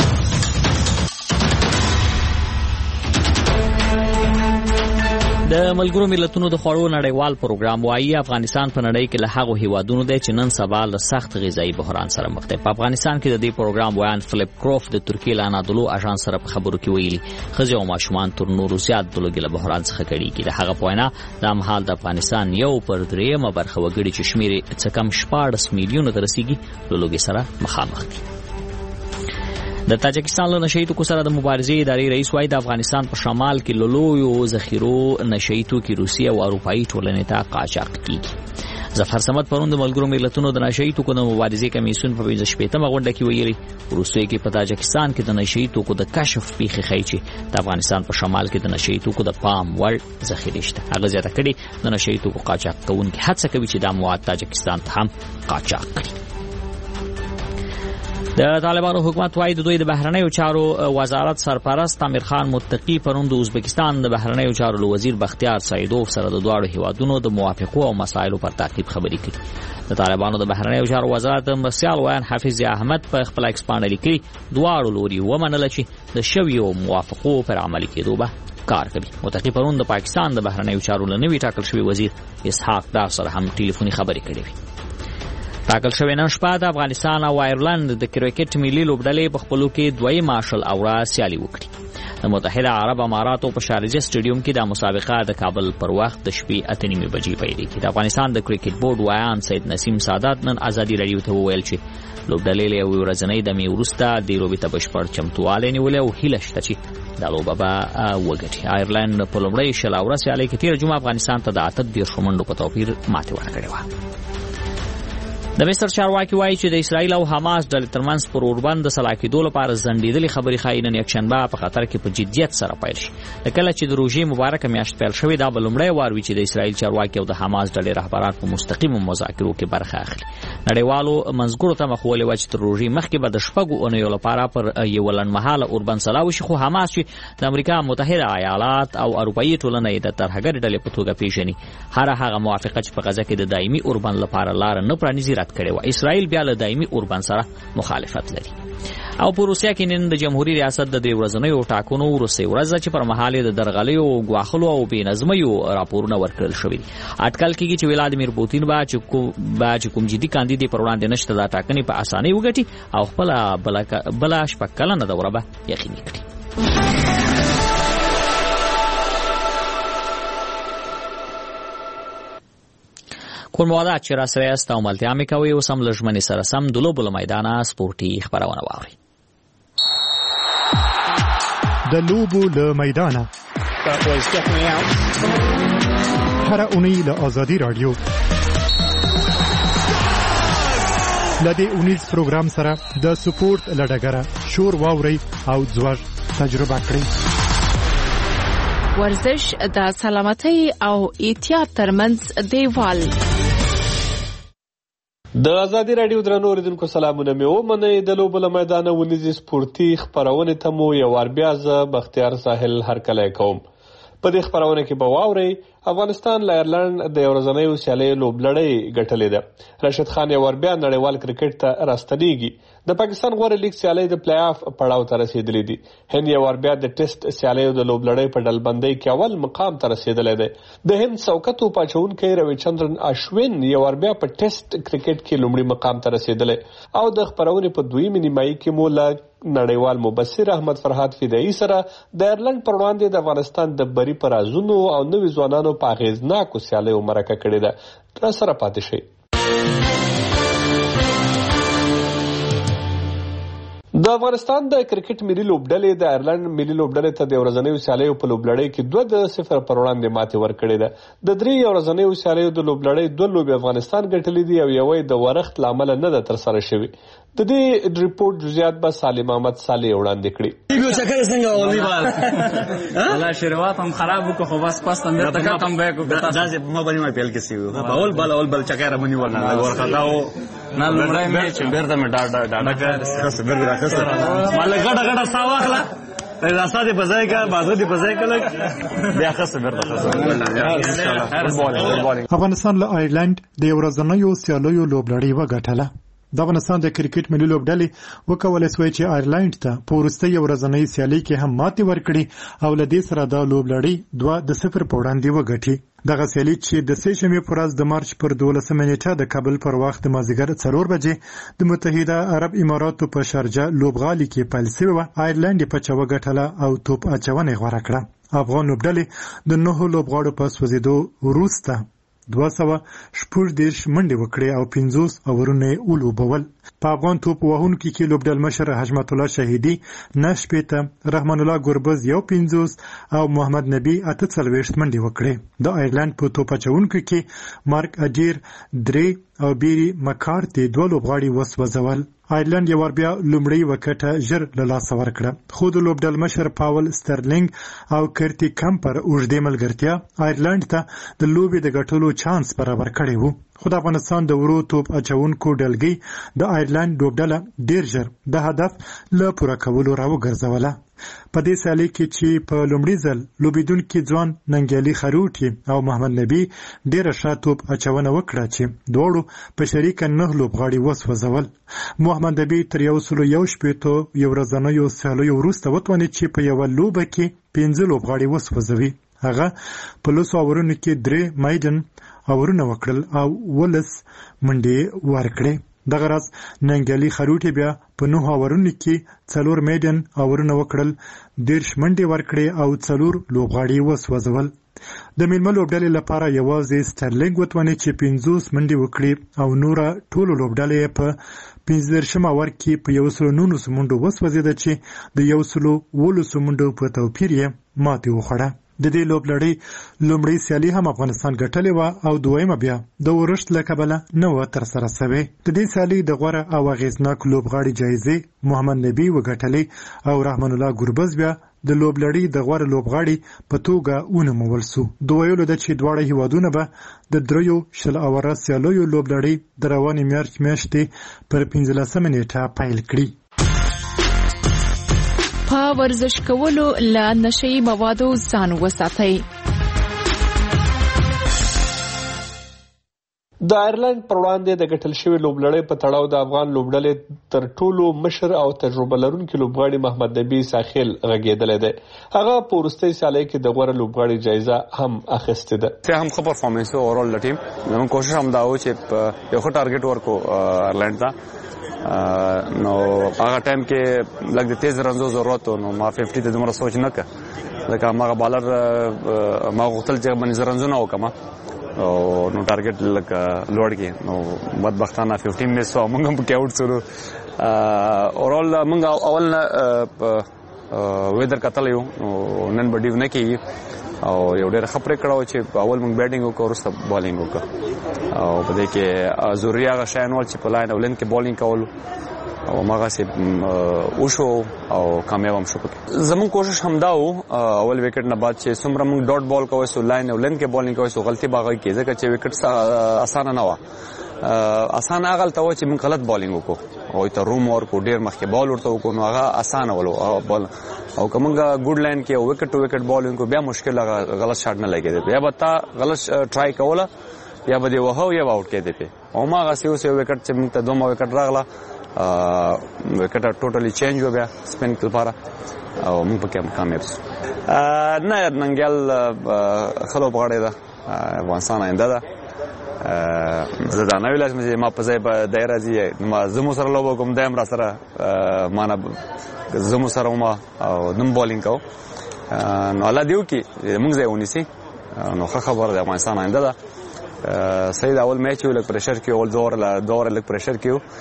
[SPEAKER 1] د ملګرو ملتونو د خوړو نړیوال پروګرام وايي افغانستان په نړۍ کې له هغو هیوادونو دی چې نن سبا له سخت غذایي بحران سره مخ دی. په افغانستان کې د دې پروګرام ویان فلیپ کروف د ترکیې له انادولو اژانس سره په خبرو کې ویلي ښځې او ماشومان تر نورو زیات د لوږې له بحران څخه کړېږي. د هغه په وینا دا مهال د افغانستان یو پر درېیمه برخه وګړي چې شمېر یې څه کم شپاړس میلیونه ته رسیږي له لوږې سره مخامخ دي. د تاجکستان له نشهیي توکو سره د مبارزې ادارې رئیس وايي د افغانستان په شمال کې له لویو ذخیرو نشهیي توکي روسیې او اروپایي ټولنې ته قاچاق کیږي. ظفر صمد پرون د ملګرو ملتونو د نشهیي توکو د مبارزې کمیسیون په پنځه شپېتمه غونډه کې ویلي وروستیو کې په تاجکستان کې د نشهیي توکو د کشف پیښې ښیي چې د افغانستان په شمال کې د نشهیي توکو د پام وړ ذخیرې شته. هغه زیاته کړې د نشهیي توکو قاچاق کوونکي هڅه کوي چې دا مواد تاجکستان ته هم قاچاق کړي. د طالبانو حکومت وايي د دوی د بهرنیو چارو وزارت سرپرست امیر خان متقی پرون د ازبکستان د بهرنیو چارو له وزیر بختیار سعیدوف سره د دواړو هیوادونو د موافقو او مسایلو پر تعقیب خبرې کړې. د طالبانو د بهرنیو چارو وزارت مرسیال ویان حافظ احمد په خپل ایکسپانډ لیکلي دواړو لوري ومنله چې د شویو موافقو پر عملي کېدو به کار کوي. متقی پرون د پاکستان د بهرنیو چارو له نوي ټاکل شوي وزیر اسحاق دار سره هم ټلیفوني خبرې کړې وي. ټاکل شوی نن شپه د افغانستان او آیرلند د کرکټ ملي لوبډلې په خپلو کې دویم مارشل اوره سیالي وکړي. د متحده عرب اماراتو په شارجه سټیډیوم کې د مسابقه د کابل پر وخت د شپې اته نیمې بجې پیلېږي. د افغانستان د کرکټ بورډ وایان سید نسیم سادات نن ازادي رادیو ته وویل چې لوبډلې له یوې ورځنۍ دمې وروسته دې لوبې ته بشپړ چمتووالی نیولی او هیله شته چې دا لوبه به وګټي. آیرلند په لومړۍ شل اوره سیالۍ کې تېره جمعه افغانستان ته د اته دېرشو منډو په توپیر ماتې ورکړې وه. د مصر چارواکي وایي چې د اسرائیل او حماس ډلې ترمنځ پر اوربند د سلا کېدو لپاره ځنډېدلې خبرې ښایي نن یکشنبه په قطر کې په جدیت سره پیل شي. د کله چې د روژې مبارکه میاشت پیل شوې دا به لومړی وار وي چې د اسرائیل چارواکي او د حماس ډلې رهبران په مستقیمو مذاکرو کې برخه اخلي. نړیوالو منځګړو ته مخولې وه چې تر روژې مخکې به د شپږو اونیو لپاره پر یوه لنډمهاله اوربند سلا وشي، خو حماس چې د امریکا متحده ایالات او اروپایي ټولنه یې د ترهګرې ډلې په توګه پیژني هره هغه موافقه چې په غزه کې د دایمي اوربند لپاره لاره نه پرانیزي رد کړې وه. اسرائیل بیا له دایمي اوربند سره مخالفت لري. او په روسیا کې نن د جمهوریت ریاست د دې ورځنیو ټاکنو وروستۍ ورځ چې پر مهال د درغلیو ګواښلو او بې نظمیو راپورونه ورکړل شوي دي. اټکل کېږي چې ولادیمیر پوتین به چې کوم جدي کاندید پر وړاندې نشته دا ټاکنې په اسانۍ وګټي او خپله بله شپږ کلنه دوره به یقیني کړي. کور موادات چې را سره یاست او ملتیا مې کوي اوس هم له ژمنې سره سم د لوبو له میدانه سپورټي خپرونه واورئ.
[SPEAKER 7] د لوبو له میدانه هره اونۍ له ازادي رادیو له دې اونیز پروګرام سره د سپورټ له ډګره شور واورئ او ځوږ تجربه کړئ.
[SPEAKER 6] ورزش د سلامتۍ او احتیاط ترمنځ دیوال.
[SPEAKER 15] د ازادي رادیو درنو اوریدونکو سلامونه مې ومنئ. د لوبو له میدانه ونیزې سپورټي خپرونې ته مو یو وار بیا زه بختیار ساحل هرکلی کوم. په دې خپرونه کې به واورئ افغانستان له آیرلند د یو ورځنیو سیالیو لوبلړۍ ګټلې ده. راشد خان یو ور بیا نړیوال کرکټ ته راستنېږي. د پاکستان غوره لیګ سیالۍ د پلی آف پړاو ته رسېدلې دي. هند یو ور بیا د ټیسټ سیالیو د لوبلړۍ په ډلبندۍ کې اول مقام ته رسېدلی دی. د هند څوکتو پاچونکی روي چندرن اشوین یو ور بیا په ټیسټ کرکټ کې لومړي مقام ته رسېدلی او د خپرونې په دویمې نیمایي کې مو له نړیوال مبصر احمد فرحات فدایي سره د آیرلند پر وړاندې د افغانستان د بري په رازونو او نوي ځوانانو په اغېزناکو سیالیو مرکه کړې ده. را سره پاتې شئ.
[SPEAKER 8] د افغانستان د کرکټ ملي لوبډلې د آیرلند ملي لوبډلې ته د ورځنیو سیالیو په لوبلړۍ کې دوه د صفر پر وړاندې ماتې ورکړې ده. د درې ورځنیو سیالیو د لوبلړۍ دوه لوبې افغانستان ګټلې دي او یوه د ورښت له امله نه ده ترسره شوې. د دې ریپورت جزئیات به سالم احمد صالح وړاندې کړي.
[SPEAKER 10] شکر څنګه والیبال والله شروعات هم خراب وکړو خو بس پس تم بیرته کم بیک وکړه. دا چې ما باندې ما پیل کې سیو په اول بل اول بل چکر باندې ورنه ورخداو نه لمړی میچ بیرته مې ډاډ ډاډ کړ بیرته راکسه مال غډه غډه سا واخله راسته دی بځای کا بازو دی بځای کله بیا خاصه بیرته خاصه.
[SPEAKER 7] افغانستان له آیرلند د ورځنیو سیالیو لوبلړۍ وګټله. د افغانستان د کرکټ ملي لوبډلې وکولای شوې چې آیرلند ته په وروستۍ ورځنۍ سیالۍ کې هم ماتې ورکړي او له دې سره دا لوبلړۍ دوه د صفر په وړاندې وګټي. دغه سیالي چې د سې شنبې په ورځ د مارچ پر دولسمه نیټه د کابل پر وخت د مازدیګر څلور بجې د متحده عرب اماراتو په شارجه لوبغالي کې پیل شوې وه. آیرلند یې پچه وګټله او توپ اچونه یې غوره کړه. افغان لوبډلې د نهو لوبغاړو په سوځېدو وروسته دوه سوه شپږ دېرش منډې وکړې او پنځوس اورونه یې ولوبول. په افغان توپ وهونکي کې لوبډل مشر حشمت الله شهیدي نه شپېته، رحمان الله ګربز یو پنځوس او محمد نبي اته څلوېښت منډې وکړې. د آیرلند په توپ اچوونکو کې مارک اډیر درې او بیری مکارتي دوه لوبغاړي وسوځول. آیرلند یو ور بیا لومړی وکټه ژر له لاسه ورکړه، خو د لوبډل مشر پاول سترلینګ او کرتی کمپر اوږدې ملګرتیا آیرلند ته د لوبې د ګټلو چانس برابر کړی و. خو د افغانستان د ورو توپ اچوونکو ډلګۍ د آیرلند لوبډله ډیر ژر د هدف له پوره کولو راوګرځوله. په دې سیالۍ کې چې په لومړي ځل لوبېدونکي ځوان ننګیالي خروټي او محمد نبي ډېره ښه توپ اچونه وکړه چې دواړو په شریکه نه لوبغاړي وسوځول. محمد نبي تر یو سلو یو شپېتو یو ورځنیو سیالیو وروسته وتوانېد چې په یوه لوبه کې پنځه لوبغاړي وسوځوي. هغه په لسو اورونو کې درې مایدن اورونه وکړل او ولس منډې ورکړې. دغه راز ننګیالي خروټي بیا په نهو اورونو کې څلور میډن اورونه وکړل، دېرش منډې ورکړې او څلور لوبغاړي وسوځول. د میلمه لوبډلې لپاره یوازې سترلینګ وتوانېد چې پنځوس منډې وکړي او نوره ټولو لوبډلې په پنځه دېرشم اور کې په یو سلو نولسو منډو وسوځېده چې د یو سلو اوولسو منډو په توپیر یې ماتې وخوړه. د دې لوبلړۍ لومړۍ سیالي هم افغانستان ګټلې وه او دویمه بیا د ورښت له کبله نه وه ترسره سوې. د دې سیالۍ د غوره او اغېزناک لوبغاړي جایزې محمد نبي وګټلې او رحمان الله ګربز بیا د لوبلړۍ د غوره لوبغاړي په توګه ونومول سو. د ویلو ده چې دواړه هیوادونه به د دریو شل اوره سیالیو لوبلړۍ د روانې مارچ میاشتې پر پنځلسمه نیټه پیل کړي.
[SPEAKER 6] په ورزش کولو له نشئی موادو ځان وساتئ.
[SPEAKER 8] د آیرلند پر وړاندې د ګټل شوې لوبلړۍ په تړاو د افغان لوبډلې تر ټولو مشر او تجربه لرونکي لوبغاړي محمد نبي ساخیل غږېدلی دی. هغه په وروستۍ سیالۍ کې د غوره لوبغاړي جایزه هم اخیستې ده.
[SPEAKER 11] هم ښه پرفارمنس و اورال د ټیم. زموږ کوشش هم دا و چې یو ښه ټارګټ ورکړو آیرلند ته. نو هغه ټایم کې لږ د تیز رنزو ضرورت و، نو ما ففټي ته دومره سوچ نه کړه ځکه هماغه بالر ما غوښتل چې باندې رنزونه وکړم او نو ټارګټ لږ لوړ کړي. نو بدبختانه ففټین مس و، موږ هم پکې آوټ شولو. اورال موږ اول نه ویدر کتلی یو، نو نن به ډیو نه کېږي او یو ډېر ښه پرېکړه وه چې اول موږ بیټینګ وکړو وروسته بالینګ وکړو او په دې کې ضروري هغه شیان ول چې په لاین او لین کې بالینګ کولو او هماغسې وشو او کامیاب هم شو. پکې زموږ کوشش همدا و اول وکټ نه بعد چې څومره موږ ډاټ بال کوی سو لاین او لین کې بالینګ کوی سو غلطي به هغه کې ځکه چې وکټ اسانه نه وه. اسانه هغه هلته وه چې موږ غلط بالینګ وکړو هغوی ته روم ورکړو، ډېر مخکې بال ورته وکړو، نو هغه اسانه ولو بال او که موږ ګوډ لاین کې وکټ ټو وکټ بالینګ کو بیا مشکل هغه غلط شاټ نه لګېده، بیا به تا غلط ټرای کوله یا به دې وهه یا به آوټ کېدې پې. هماغسې اوس یو وکټ چې موږ ته دومره وکټ راغله وکټ ټوټلی چینج و بیا سپین لپاره او موږ پکې کامیاب شو. نه ننګیال ښه لوبغاړی ده، افغانستان آینده ده. زه دا نه ویلی چې ما په ځای به دی راځي، زه مو سره لوبه کوم دی هم را سره ما نه زه مو سره وم او نه م بالینګ کوم. نو الله دې وکړي موږ ځای ونیسي، نو ښه خبره ده، افغانستان آینده ده. صحیح د اول میچ یو لږ پریشر کې اول دوه اوره لږ پریشر کې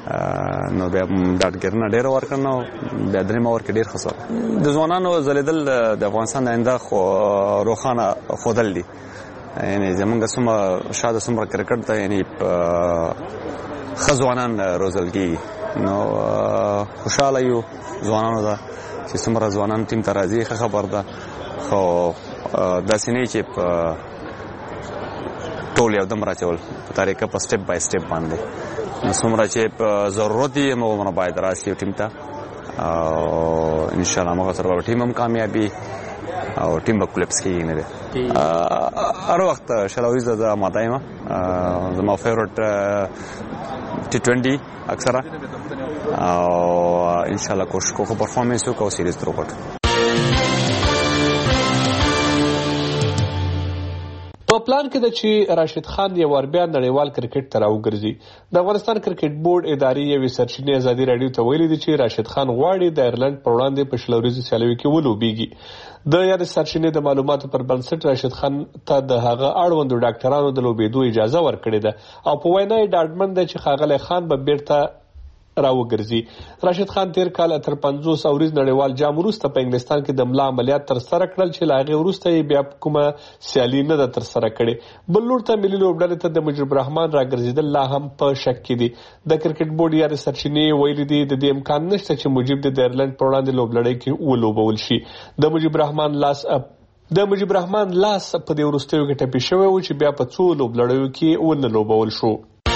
[SPEAKER 11] نو بیا ډاډګرنه ډېره ورکړه نو بیا درېیمه اوور کې ډېر ښه سول. د ځوانانو ځلېدل د افغانستان د آینده خو روښانه ښودل دي. یعنې زمونږ څومره شاته څومره کرکټ ته یعنې ښه ځوانان روزل کېږي. نو خوشحاله یو ځوانانو ته چې څومره ځوانان ټیم ته راځي ښه خبر ده. خو داسې نه چې په ټول یو دم راچول په طریقه په سټپ بای سټپ باندې. نو څومره چې په ضرورت یې همغومره باید راسي ټیم ته او انشاءالله همغه سره به ټیم هم کامیابي او ټیم به کولپس کېږي نه دی. هر وخت شلاویزه زه آماده یم. زما فیورټ ټي ټوینټي اکثره او انشاءالله کوشش کوو ښه پرفارمنس وکړو او سیریز تر وګټو.
[SPEAKER 8] په پلان کې ده چې راشد خان یو وار بیا نړیوال کرکټ ته راوګرځي. د افغانستان کرکټ بورډ ادارې یوې سرچینې ازادي راډیو ته ویلي دي چې راشد خان غواړي د ایرلند پر وړاندې په شلوريزو سیالیو کې ولوبېږي. د یادې سرچینې د معلوماتو پر بنسټ راشد خان ته د هغه اړوندو ډاکټرانو د لوبېدو اجازه ورکړې ده او په وینا یې ډاډمن ده چې ښاغلی خان به بیرته راوګرځي. راشد خان تیر کال تر پنځوس اوریز نړیوال جام وروسته په انګلستان کې د ملا عملیات تر سره کړل چې له هغې وروسته یې بیا کومه سیالي نه ده تر سره کړې. بل لور ته ملي لوبډلې ته د مجيب الرحمن راګرځېدل لا هم په شک کې دي. د کرکټ بورډ یادې سرچینې ویلي دي د دې امکان نشته چې مجيب د ایرلند پر وړاندې لوبلړۍ کې ولوبول شي. د مجيب الرحمن لاس د مجيب الرحمن لاس په دې وروستیو کې ټپي شوی و چې بیا په څو لوبلړیو کې ونه لوبول شو.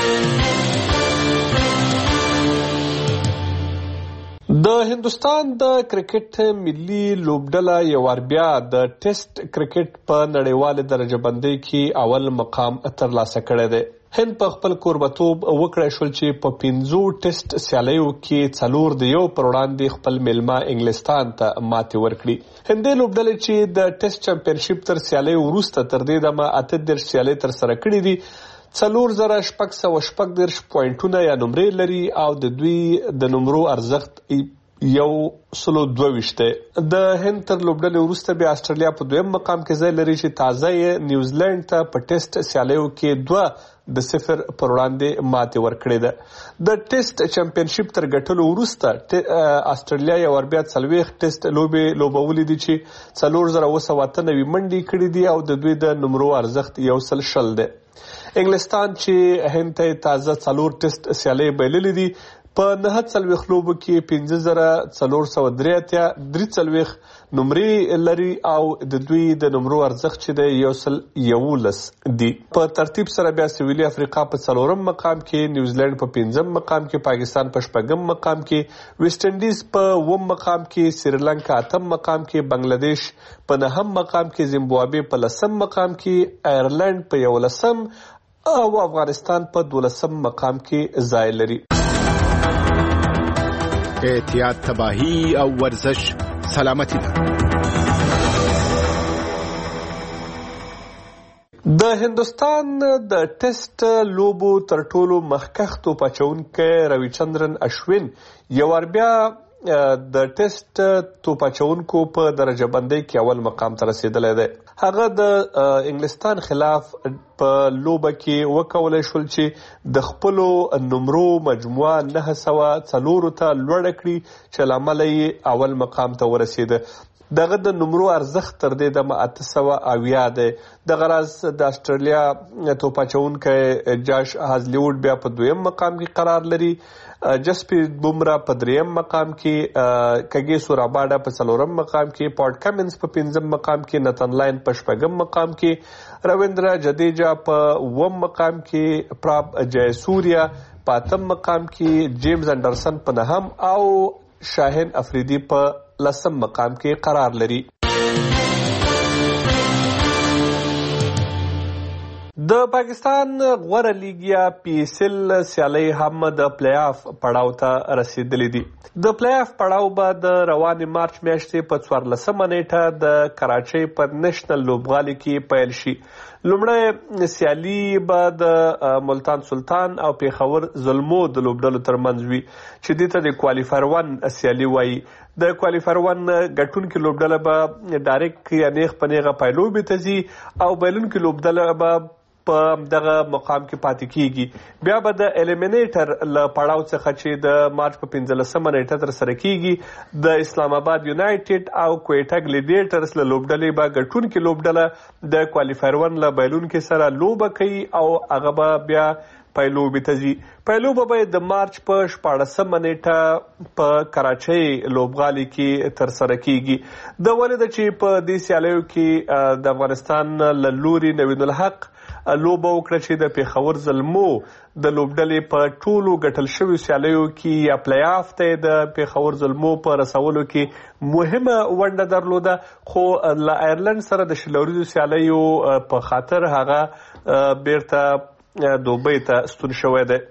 [SPEAKER 8] د هندوستان د کرکټ ملي لوبډله یو وار بیا د ټیسټ کرکټ په نړیواله درجه بندۍ کې اول مقام ترلاسه کړی دی. هند په خپل کوربتوب وکړی شول چې په پنځو ټیسټ سیالیو کې څلور د یو پر وړاندې خپل میلمه انګلستان ته ماتې ورکړي. هندۍ لوبډلې چې د ټیسټ چمپینشپ تر سیالیو وروسته تر دې دمه اته دېرش سیالۍ ترسره کړي دي. څلور زره شپږ سوه شپږ دېرش پوینټونه یا نمرې لري او د دوی د نمرو ارزښت یو سلو دوه ویشت دی. د هند تر لوبډلې وروسته بیا استرالیا په دویم مقام کې ځای لري چې تازه یې نیوزیلینډ ته په ټیسټ سیالیو کې دوه د صفر پر وړاندې ماتې ورکړې ده. د ټیسټ چمپینشپ تر ګټلو وروسته استرالیا یو وار بیا څلوېښت ټیسټ لوبې لوبولې دي چې څلور زره اوه سوه اته نوي منډې کړي دي او د دوی د نمرو ارزښت یو سل شل دی. انګلستان چې هند ته تازه څلور ټیسټ سیالۍ بایللې دي په نهه څلوېښت لوبو کې پنځه زره څلور سوه درې اتیا درې څلوېښت نمرې لري او د دوی د نمرو ارزښت چې دی یو سل یولس دی. په ترتیب سره بیا سویلي افریقا په څلورم مقام کې، نیوزیلینډ په پنځم مقام کې، پاکستان په شپږم مقام کې، ویسټ انډیز په اووم مقام کې، سریلانکا اتم مقام کې، بنگلادیش په نهم مقام کې، زیمبابوې په لسم مقام کې، ایرلند په یولسم او افغانستان په دولسم مقام کې ځای لري.
[SPEAKER 19] احتیاط تباہی او ورزش سلامتی ده.
[SPEAKER 8] د هندوستان د ټیسټ لوبو تر ټولو مخکښ توپ اچوونکی روي چندرن اشوین یو وار بیا د ټیسټ توپ اچوونکو په درجه بندۍ کې اول مقام ته رسیدلی دی. هغه د انګلستان خلاف په لوبه کې وکولای شول چې د خپلو نمرو مجموعه نهه سوه څلورو ته لوړه کړي چې له امله یې اول مقام ته ورسېده. دغه د نمرو ارزښت تر دې دمه اته سوه اویا دی. دغه راز د استرالیا توپ اچوونکی جاش هازلیوډ بیا په دویم مقام کې قرار لري. جسپریت بومرا په دریم مقام کې، کګیسو راباډا په څلورم مقام کې، پاټ کمنز په پنځم مقام کې، نتن لاین په شپږم مقام کې، رویندرا جدیجا په اووم مقام کې، پراپ جای سوریا په اتم مقام کې، جیمز انډرسن په نهم او شاهین افریدي په لسم مقام کې قرار لري. د پاکستان غوره لیګ یا پی ایس ایل سیالۍ هم د پلی آف پړاو ته رسیدلې دي. د پلی آف پړاو به د روانې مارچ میاشتې په څوارلسمه نیټه د کراچۍ په نېشنل لوبغالي کې پیل شي. لومړی سیالي به د ملتان سلطان او پیښور زلمو د لوبډلو ترمنځ وي چې دې ته د کوالیفایر ون سیالي وایي. د کوالیفایر ون ګټونکې لوبډله به ډایرکټ یا نیغ په نیغه پایلوبې ته ځي او بایلونکې لوبډله به په دغه مقام کې پاتې کیږي. بیا به د الیمینیټر له پړاو څخه چې د مارچ په پنځلسمه نیټه تر سره کیږي د اسلام آباد یونایټډ او کویټا ګلیډیټرز له لوبډلې به ګټونکې لوبډله د کوالیفایر ون له بایلونکو سره لوبه کوي او هغه به بیا پایلوبې ته ځي. پایلوبه به د مارچ په شپاړسمه نیټه په کراچۍ لوبغالي کې تر سره کیږي. د ولې چې په دې سیالیو کې د افغانستان له لوري نوین الحق لوبه وکړه چې د پیښور زلمو د لوبډلې په ټولو ګټل شویو سیالیو کې یا پلی آف ته د پیښور زلمو په رسولو کې مهمه ونډه درلوده، خو له آیرلند سره د شلوریزو سیالیو په خاطر هغه بیرته دوبۍ ته ستون شوی دی.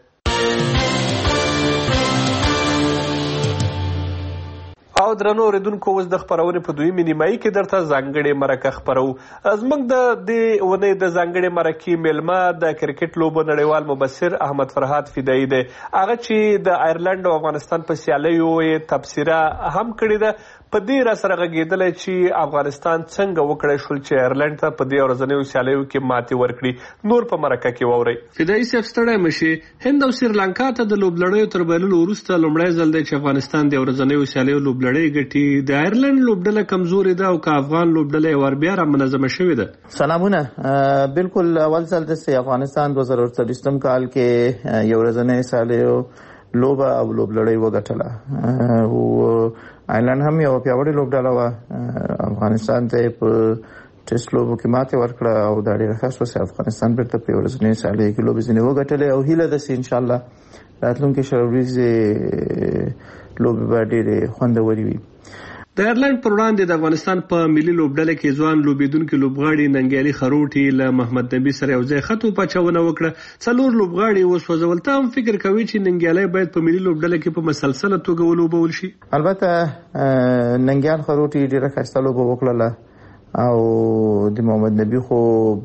[SPEAKER 8] او درنو اوریدونکو، اوس د خپرونې په دویمې نیمایي کې درته ځانګړې مرکه خپرو. زموږ د دې اونۍ د ځانګړې مرکې میلمه د کرکټ لوبو نړیوال مبصر احمد فرهاد فدایي دی. هغه چې د آیرلند او افغانستان په سیالیو یې تبصره هم کړې ده. په دې را سره غږېدلی چې افغانستان څنګه وکړی شول چې آیرلند ته په دې ورځنیو سیالیو کې ماتې ورکړي. نور په مرکه کې واورئ. فدایي صاحب ستړی مه شي. هند او سریلانکا ته د لوبلړیو تر بایللو وروسته لومړی ځل دی چې افغانستان د ورځنیو سیالیو لوبلړۍ ګټي. د آیرلند لوبډله کمزورې ده او که افغان لوبډله یې ور بیا را منظمه شوې ده.
[SPEAKER 4] سلامونه. بالکل اول ځل داسې افغانستان دوه زره څلوېښتم کال کې یو ورځنۍ سیالیو لوبه او لوبلړۍ وګټله. او آیرلند هم یو پیاوړې لوبډله وه. افغانستان ته یې په ټیسټ لوبو کې ماتې ورکړه او دا ډېره ښه شوه چې افغانستان بیرته په ورځنۍ سیالیو کې لوبې ځینې وګټلې. او هیله ده چې انشاءالله راتلونکي شل ورځې لوبې به ډېرې خوندورې وي.
[SPEAKER 8] د آیرلند پر وړاندې د افغانستان په ملي لوبډله کې ځوان لوبېدونکي لوبغاړي ننګیالي خروټي له محمد نبي سره یو ځای ښه توپاچونه وکړه. څلور لوبغاړي وسوځول. ته هم فکر کوي چې ننګیالی باید په ملي لوبډله کې په مسلسله توګه ولوبول شي؟
[SPEAKER 4] البته ننګیال خروټي ډېره ښایسته لوبه وکړله او د محمد نبي خو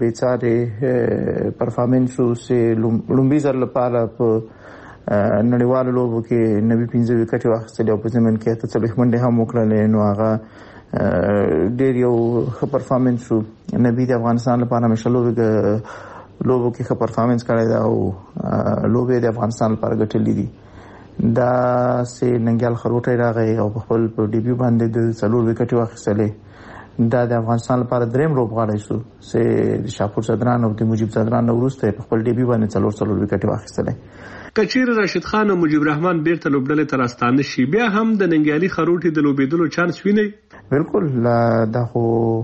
[SPEAKER 4] بېڅارې پرفارمنس و چې لومړي ځل لپاره په نړیوالو لوبو کې نبي پنځه وکټې واخیستلې او په ضمن کې اته څلوېښت منډې هم وکړلې. نو هغه ډېر یو ښه پرفارمنس و. نبي د افغانستان لپاره همیشه لوبې لوبو کې ښه پرفارمنس کړی ده او لوبې د افغانستان لپاره ګټلې دي. دا چې ننګیال خروټی راغی او په خپل په ډیبیو باندې د څلور وکټې واخیستلې، دا د افغانستان لپاره درېیم لوبغاړی شو چې د شاپور صدران او د مجیب صدران نه وروسته په خپل ډیبیو باندې څلور څلور وکټې واخیستلې.
[SPEAKER 8] که چیرې راشد خان او مجیب رحمان بیرته لوبډلې ته راستانه شي، بیا هم د ننګیالي خروټي د لوبېدلو چانس وینئ؟
[SPEAKER 4] بالکل. دا خو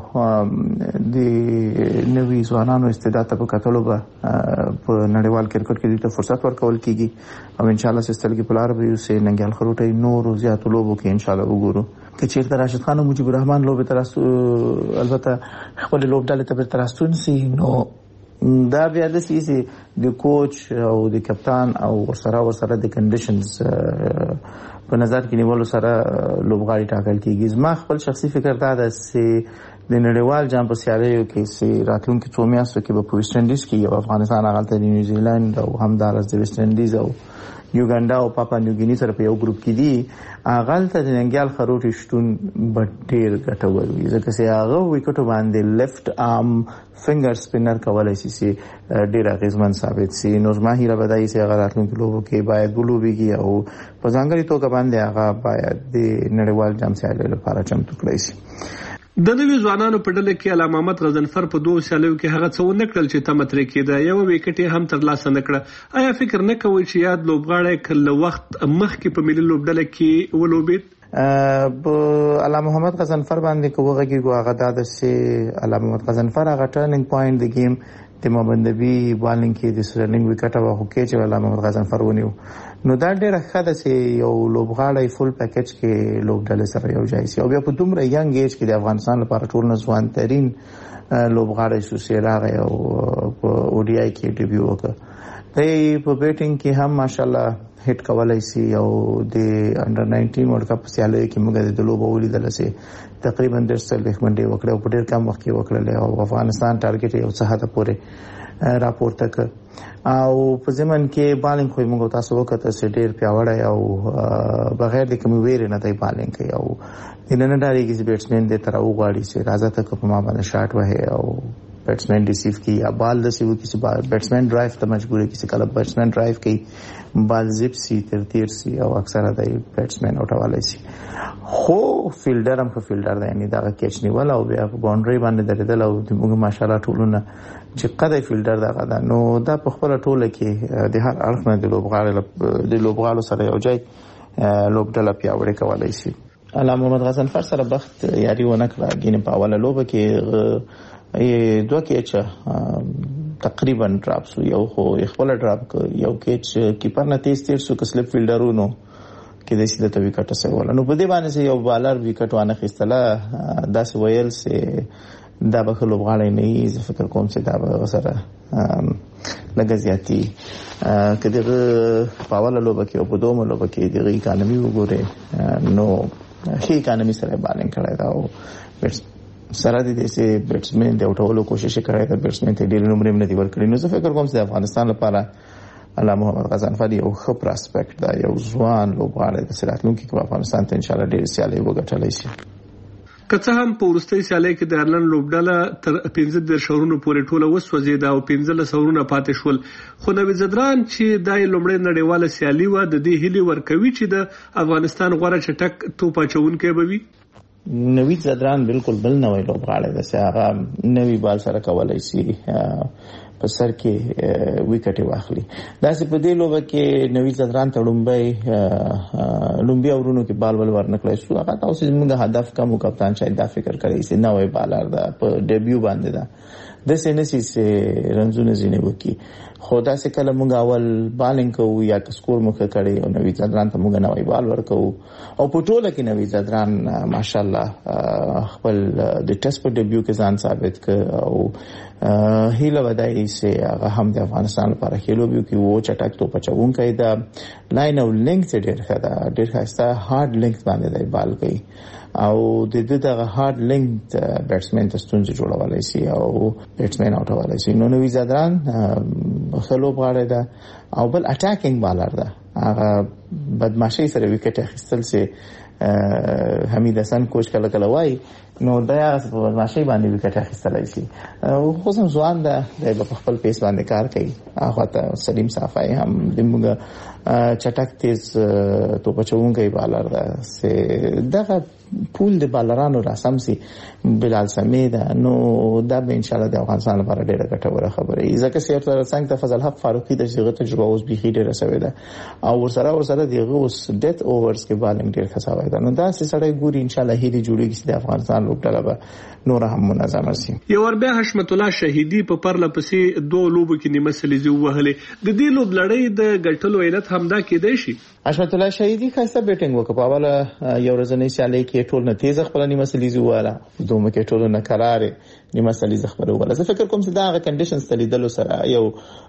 [SPEAKER 4] د نوي ځوانانو استعداد ته په کتلو به په نړیوال کرکټ کې دوی ته فرصت ورکول کیږي او انشاءالله چې سترګې په لاره به یو چې ننګیال خروټی نورو زیاتو لوبو کې انشاءالله وګورو. که چیرته راشد خان او مجیب رحمان لوبې ته راستو البته خپلې لوبډلې ته بیرته راستون سي، نو دا بیا داسې چې د کوچ او د کپتان او ورسره ورسره د کنډیشنز په نظر کې نیولو سره لوبغاړي ټاکل کېږي. زما خپل شخصي فکر دا ده چې د نړیوال جام په سیالیو کې چې راتلونکي څو میاشتو کې به په ویسټ انډیز کې یو افغانستان هغلته د نیوزیلند او همداراز د ویسټ انډیز او یوګانډا او پاپا نیوګیني سره په یو ګروپ کې دي، هغلته د ننګیال خروټي شتون به ډېر ګټور وي ځکه چې هغه ویکټو باندې لیفت آرم فنګر سپینر کولی شي چې ډېر اغېزمن ثابت شي. نو زما هیله به دا وي چې هغه راتلونکي لوبو کې باید ولوبېږي او په ځانګړې توګه باندې هغه باید د نړیوال جام سیالیو لپاره چمتو کړی شي.
[SPEAKER 8] د نوي ځوانانو په ډله کې علامه محمد غضنفر په دوو سیالیو کې هغه څه ونه کړل چې تمه ترې کېده، یوه ویکټ یې هم ترلاسه نه کړه. آیا فکر نه کوئ چې یاد لوبغاړی که له وخت مخکې په ملي لوبډله کې ولوبېد؟
[SPEAKER 4] په علامه محمد غضنفر باندې که وغږېږو هغه دا ده چې علامه محمد غضنفر هغه ټرننګ پوینټ د ګیم د محمد نبي بالنګ کې د سرلنګ ویکټه وه خو کې چې علامه محمد غضنفر ونیو. نو دا ډېره ښه ده چې یو لوبغاړی فل پیکج کې لوبډلې سره یو ځای شي او بیا په دومره ینګ ایج کې د افغانستان لپاره ټول نه ځوانترین لوبغاړی شو چې راغی او په او ډي آی کې ډیبیو وکړه. دی په بیټینګ کې هم ماشاءالله هیټ کولی شي او د انډر ناینټین ورلډ کپ سیالیو کې موږ د لوبو ولیدله چې تقریبا ډېر څلوېښت منډې وکړې او په ډېر کم وخت کې وکړلې او افغانستان ټارګټ یې یو څه حده پورې راپورته کړ او په ضمن کې بالنګ خو موږ تاسو وکړه چې ډېر پیاوړی او بغیر د کومې ویرې نه دی بالنګ کوي او هیله نه ډارېږي چې بیټسمین دې ته راوغواړي چې راځه ته که په ما باندې شاټ وهې او بیټسمن ریسیو کی یا بال د سیو کسی بیټسمن ډرایو ته مجبور کسی کله بیټسمن ډرایو کی بال زیپ سی تر تیر سی او اکثره د بیټسمن اوټوالای سی خو فیلډر هم خو فیلډر دی یعنی دا کیچ نیول او بیا باونډري باندې درېدل او موږ ماشاءالله ټولونه چې قدای فیلډر دا غدا نو دا په خپل ټوله کې د هر اړخ نه د لوبغاړو د لوبغاړو سره یو ځای لوبډله پیاوړې کولای شي. علامه محمد غضنفر سره بخت یاري ونه کړه ګینه په اوله لوبه کې دوه کیچ تقریبا ډراپ سو یو خو خپل ډراپ یو کیچ کیپر نه تیز تیر سو کسلپ فیلډرونو کې د سیده ته وکټ سره نو په دې باندې یو بالر وکټ وانه خستله داس ویل سه دا به لوبغاړی نه زه فکر کوم چې دا به سره لږ زیاتی کله په اوله لوبه کې او په دومره لوبه کې د اکانومي وګوره نو هي اکانومي سره بالینګ کړی دا او سره د دې بیټسمن د اوټولو کوشش کړی دا بیټسمن ته ډیر نمبر نه دی ورکړی نو زه فکر کوم چې افغانستان لپاره علامه محمد غضنفر یو ښه پراسپیکټ دا یو ځوان لوبغاړی د سراتلونکو کې په افغانستان ته ان شاء الله ډیر سیالي وګټلای شي.
[SPEAKER 8] که څه هم په ورستۍ سیالۍ کې د ایرلند لوبډله تر پنځه دېرش اورونو پورې ټوله وسوځېده او پنځلس اورونه پاتې شول خو نوید زدران چې د لومړۍ نړیواله سیالي و د دې هیلې ورکوي چې د افغانستان غوړه چټک توپ اچونکی به وي.
[SPEAKER 4] نوید زدران بالکل بل نوې لوبغاړی دی چې هغه نوی بال سره کولای شي په سر کې وکټ واخلي. دا چې په دې لوبه کې نوید زدران ته لومبي لومبي اورونو کې بال ول ورنکړای شو هغه تاسو زموږ هدف کوم کپتان شاید دا فکر کوي چې نوې بالر دا په ډیبیو باندې دا د سینسي سه رنزونه زینه وکي خدا سه کله موږ اول بالینګ کوو یا سکور مخه کړي او نوید زدران ته موږ نوې بال ورکو او په ټوله کې نوید زدران ماشاءالله خپل د ټیسټ په ډیبیو کې ځان ثابت کړ او هیله ودای سه هغه هم د افغانستان لپاره خېلو بیو کې وو چټک تو پچون کوي دا لاین او لینک ډېر ښه دا ډېر ښه هارد لینک باندې دی بال کوي او د دې دغه هارد لینک بیټسمن ته ستونزې جوړولای شي او بیټسمن اوټولای شي. نو نوید زدران خلوب غاړه ده او بل اٹیکینګ بالر ده هغه بدمعشي سره وکټ اخیستل سي حمید حسن کوچ کله کله وای نو دا په بدمعشي باندې وکټ اخیستلای شي او خو سم ځوان ده د خپل پیس باندې کار کوي هغه ته سلیم صافای هم دموږ چټک تیز تو پچونګي بالر ده سه دغه پول د بالرانو راسم سي بلال سمید نو دا به ان شاء الله د افغانستان لپاره ډیره ګټوره خبره ای ځکه چې تر څنګه ته فضل حق فاروقي د شغل تجربه اوس بيخي ډیره سوي ده او ورسره ورسره دغه اوس ډیت اوورز کې بالینګ ډیر خساوي ده نو دا چې سړی ګوري ان شاء الله هلي جوړیږي چې د افغانستان لوبډله به نور هم منظم شي.
[SPEAKER 8] یو ور بیا حشمت الله شهیدی په پرله پسې دوه لوبو کې نیمه سلیزي وهلې د دې لوب لړۍ د ګټلو علت همدا کېدای شي.
[SPEAKER 4] حشمت الله شهیدی خاصه بیټینګ وکړه په اوله یو ورځنی سیالي کې ټول نه تیز خپل نیمه سلیزي واله دومره کې ټول نه قرار نیمه سلیزي خپل واله زه فکر کوم چې دا غو کنډیشنز تلیدلو سره یو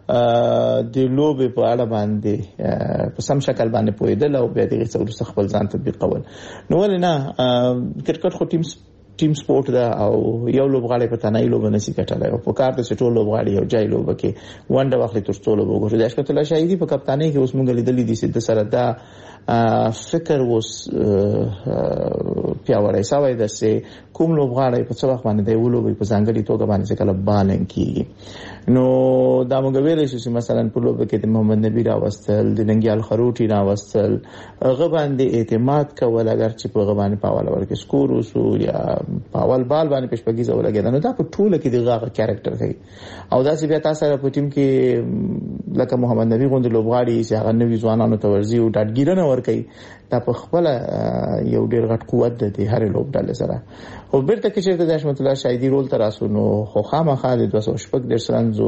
[SPEAKER 4] د لوب په اړه باندې په سم شکل باندې پویدل او بیا دغه څه خپل ځان تطبیق کول نو ولنه کرکټ خو ټیم ټیم سپورت دا او یو لوبغاړی په تنهایی لوب نه سي کټلای او په کار د ټول لوبغاړي یو ځای لوب کې ونډه واخلي تر څو لوب وګوري د حشمت الله شهیدی په کپتانی کې اوس موږ لیدلې دي چې د سره دا فکر وس پیاوړی سوی ده چې کوم لوبغاړی په څه وخت باندې دی ولوبي په ځانګړي توګه باندې کله بالینګ کیږي نو دا موږ ویلې چې مثلا په لوب کې د محمد نبی راوستل د ننګیال خروټي راوستل هغه باندې اعتماد کول اگر چې په هغه باندې پاول ورکه سکور وسو یا پاول بال باندې پښپګیزه ولګیدا نو دا په ټوله کې دغه کریکټر کوي او دا چې بیا تاسو سره په ټیم کې لکه محمد نبی غوند لوبغاړي چې هغه نوی ځوانانو ته ورزي او ډاډګیرنه ورکي دا په خپل یو ډیر غټ قوت ده د هر لوبډلې سره او بیرته کې چې د حشمت الله شهیدی رول تر اسو نو خو خامخا د دوه سوه شپږ دېرش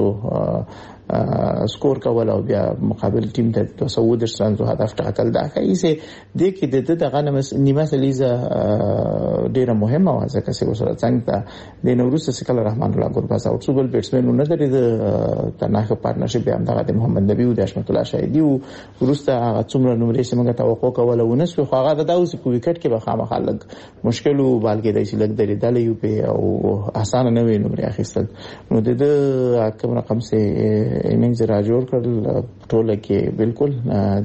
[SPEAKER 4] رنزو سکور کول او بیا مقابل ټیم ته دوه سوه اووه دېرش رنزو هدف ټاکل دا کوي چې د کې د دغه نیمه سلیزه ډیره مهمه و ځکه چې وسره څنګه د نوروز سکل رحمان الله ګورباز او څوبل بیټسمن نه لري د تناخه پارتنرشپ هم دغه د محمد نبی او د حشمت الله شهیدی او ورسته هغه څومره نمرې چې موږ توقع کوله ونسو خو هغه د اوس په وکټ کې به خامخا لګ مشکل او بالګې د چې لګ درې دلې یو په او اسانه نه وي نمرې اخیستل نو د کوم رقم سه اننګز را جوړ کړل ټوله کې بالکل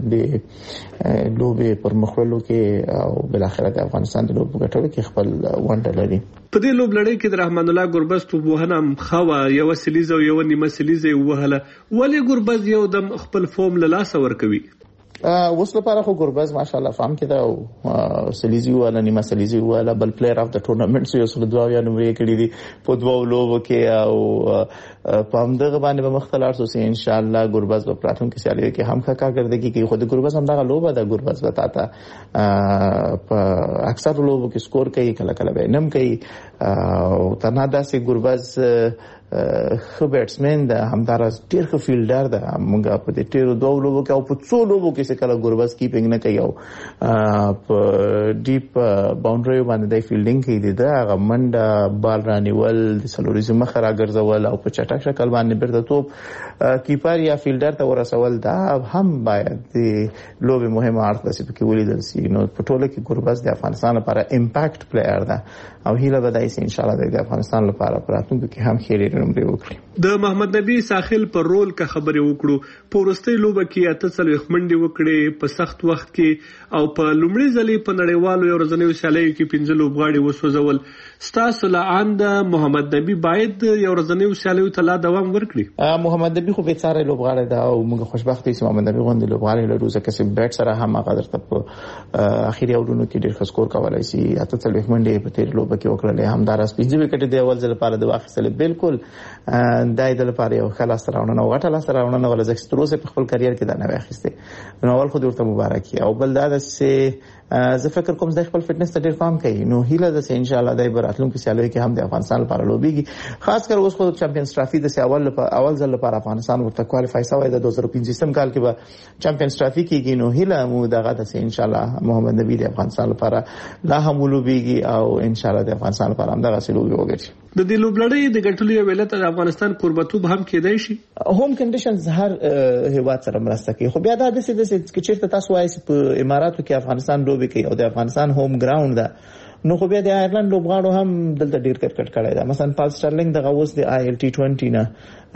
[SPEAKER 4] د لوبې پر مخولو کې او بل اخر د افغانستان د لوبو ګټلو کې خپل ونډه لري.
[SPEAKER 8] په دې لوبلړۍ کې د رحمان الله ګربز توپوهنه خوا یو سلیزه او یو نیمه سلیزه وهله، ولې ګربز یو دم خپل فورم له لاسه ورکوي؟
[SPEAKER 4] اوس لپاره خو ګربز ماشاءالله فهم کې دا او سلیزي ولا نیمه سلیزي ولا بل پلیئر اف د ټورنمنټ یو سل دوه یا نوې کړی دي په دوه لوبو کې او په همدغه باندې به مختلف سو سي ان شاء الله ګربز په پلاتفورم کې سیالي کې هم ښه کارکردګي کوي. خو د ګربز هم دا لوبه ده، ګربز وتا تا په اکثر لوبو کې سکور کوي، کله کله به نم کوي او تنها داسې ګربز خو بیټسمن ده، همدارس ډیر ښه فیلډر ده. موږ په دې ټیرو دوه لوبو کې او په څو لوبو کې څه کله ګربز کیپینګ نه کوي او په ډیپ باونډري باندې د فیلډینګ کوي، دا هغه منډه بال رانیول د سلوریزم مخ را ګرځول او په چټک شکل باندې بیرته توپ کیپر یا فیلډر ته ورسول، دا هم باید د لوبې مهمه اړخ ده چې په کې ولیدل شي. نو په ټوله کې ګربز د افغانستان لپاره امپاکټ پلیئر ده او هیله به دای سي ان شاء الله د افغانستان لپاره په راتلونکي کې هم خېری
[SPEAKER 8] د محمد نبی ساحل پر رول کا خبرې وکړو. په ورستۍ لوبه کې اته څلوېښت منډې وکړې په سخت وخت کې او په لومړي ځلې په نړیوالو یو ورځنیو سیالیو کې پنځه لوبغاړي وسوځول. ستاسو لعان د محمد نبی باید یو ورځنیو سیالیو ته لا دوام ورکړي.
[SPEAKER 4] محمد نبی خو بیچاره لوبغاړی ده او موږ خوشبخت یو چې محمد نبی غوندې لوبغاړی لرو، ځکه چې بیټ سره هم هغه درته په اخیری اورونو کې ډېر ښه سکور کولای شي. اته څلوېښت منډې په تیر لوبه کې وکړلې، همدارس پنځه وکټې د اول ځل لپاره د واخیستل. بالکل دای د لپاره یو خلاص راوړنه او غټه لاس راوړنه ولا ځکه تر اوسه په خپل کرییر کې دا نه واخیسته. نو اول خو ورته مبارکي او بل دا چې زه فکر کوم چې خپل فټنس ته ډیر پام کوي. نو هیله ده چې ان شاء الله دای براتلون کې سیالوي کې هم د افغانستان لپاره لوبيږي، خاص کر اوس خو چمپیونز ټرافي د اول لپاره اول ځل لپاره افغانستان ورته کوالیفای شوی د دوه هزار پنځه سم کال کې به چمپیونز ټرافي کېږي. نو هیله مو دغه ده چې ان شاء الله محمد نبی د افغانستان لپاره لا هم لوبيږي او ان شاء الله د افغانستان لپاره هم دغه سلوبي وګرځي.
[SPEAKER 8] د دې لوبلړۍ د ګټلو یو ولایت د افغانستان قربتوب هم کېدای شي.
[SPEAKER 4] هوم کنډیشنز هر هیواد سره مرسته کوي، خو بیا دا د څه د چې چیرته تاسو وایي په اماراتو کې افغانستان لوبي کوي او د افغانستان هوم ګراوند ده، نو خو بیا د آیرلند لوبغاړو هم دلته ډیر کرکټ کړی دا. مثلا پال سټرلینګ دغه اوس د آی ایل ټي عشرين نه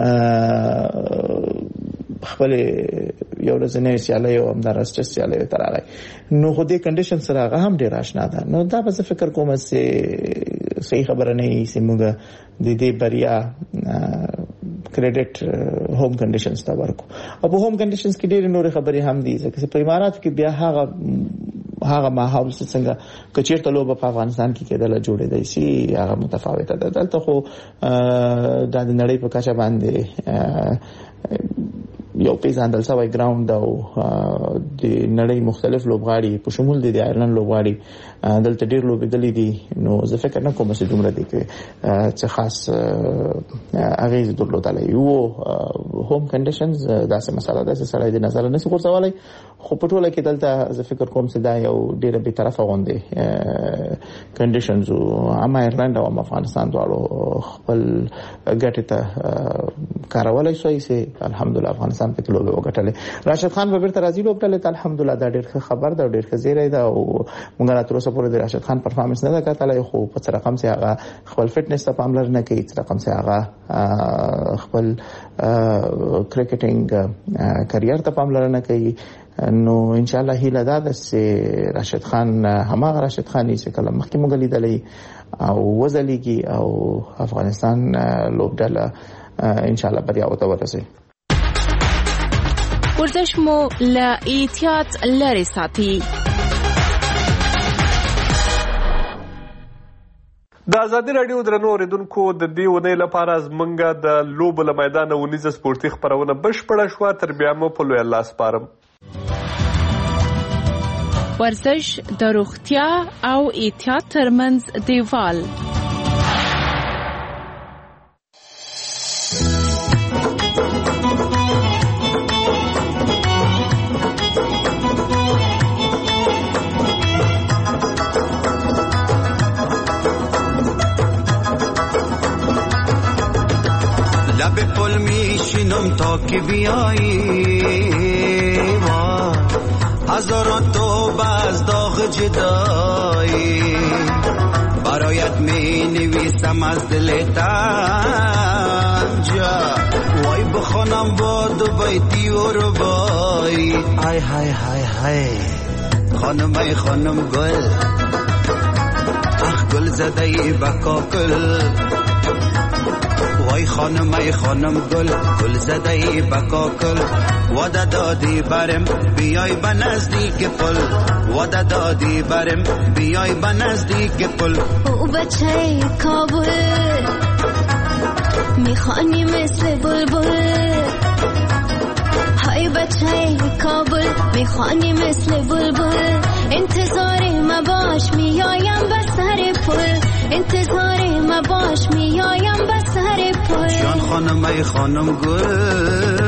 [SPEAKER 4] خپل یو لزنه سیاله او همدارس چې سیاله تر راغی، نو خو دې کنډیشن سره هغه هم ډیر آشنا ده. نو دا به فکر کوم چې صحیح خبره نه وي چې موږ د دې بریا کریډټ هوم کنډیشنز ته ورکو. او په هوم کنډیشنز کې ډېر نور خبرې هم دي، ځکه په امارات کې بیا هغه هغه ماحول څنګه کچیرته لوبه په افغانستان کې کېدل جوړېدای شي هغه متفاوته ده. دلته خو د نړۍ په کچه باندې یو پیژندل شوی ګراوند او د نړۍ مختلف لوبغاړي په شمول د آیرلند لوبغاړي دلته ډېر لوبېدلې دي. نو زه فکر نه کوم چې دومره دي چې خاص اغیز درلودلی یو هوم کنډیشنز داسې مسله ده چې سړی د نظر نه غورځولی، خو په ټوله کې دلته زه فکر کوم چې دا یو ډېره بې طرفه غوندې کنډیشنز هم آیرلند او هم افغانستان دواړو خپل ګټې ته کارولی شوی چې الحمدلله افغانستان په لوبه وګټلې. راشد خان به بیرته راځي لوبډلې ته، الحمدلله دا ډېر ښه خبر ده او ډېر ښه زیری ده او موږ را تر اوسه پورې د راشد خان پرفارمنس نه ده کتلی، خو په څه رقم چې هغه خپل فټنس ته پاملرنه کوي، څه رقم چې هغه خپل کرکټینګ کرییر ته پاملرنه کوي. نو ان شاء الله هیله ده چې راشد خان هماغه راشد خان چې کله مخکې موږ لیدلی او وځلیږي او افغانستان لوبډله ان شاء الله بریا وته ورسوي.
[SPEAKER 6] ورزش مو له احتیاط لرې ساتي.
[SPEAKER 8] د ازادي راډیو درنو اوریدونکو د دې ونې لپاره زمونږ د لوبو له میدانه ونیزه سپورتي خپرونه بشپړه شوه. تر بیا مو په لوی الله سپارم.
[SPEAKER 6] ورزش د روغتیا او احتیاط ترمنځ دیوال.
[SPEAKER 5] لب پل میشینم تا که بیایی هزاران توبه از داغ جدایی برایت می نویسم از دل تنجا وای بخونم با دو بیتی و ربایی های های های های خانم ای خانم گل اخ گل زده ای بکا گل وای خانم ای خانم گل گل زده ای بکا گل وعده دادی برم بیای به نزدیک پل وعده دادی برم بیای به نزدیک پل
[SPEAKER 9] او بچه کابل میخوانی مثل بلبل های بچه کابل میخوانی مثل بلبل انتظار ما باش میایم به سر پل انتظار ما باش میایم به سر پل
[SPEAKER 5] جان خانم ای خانم گل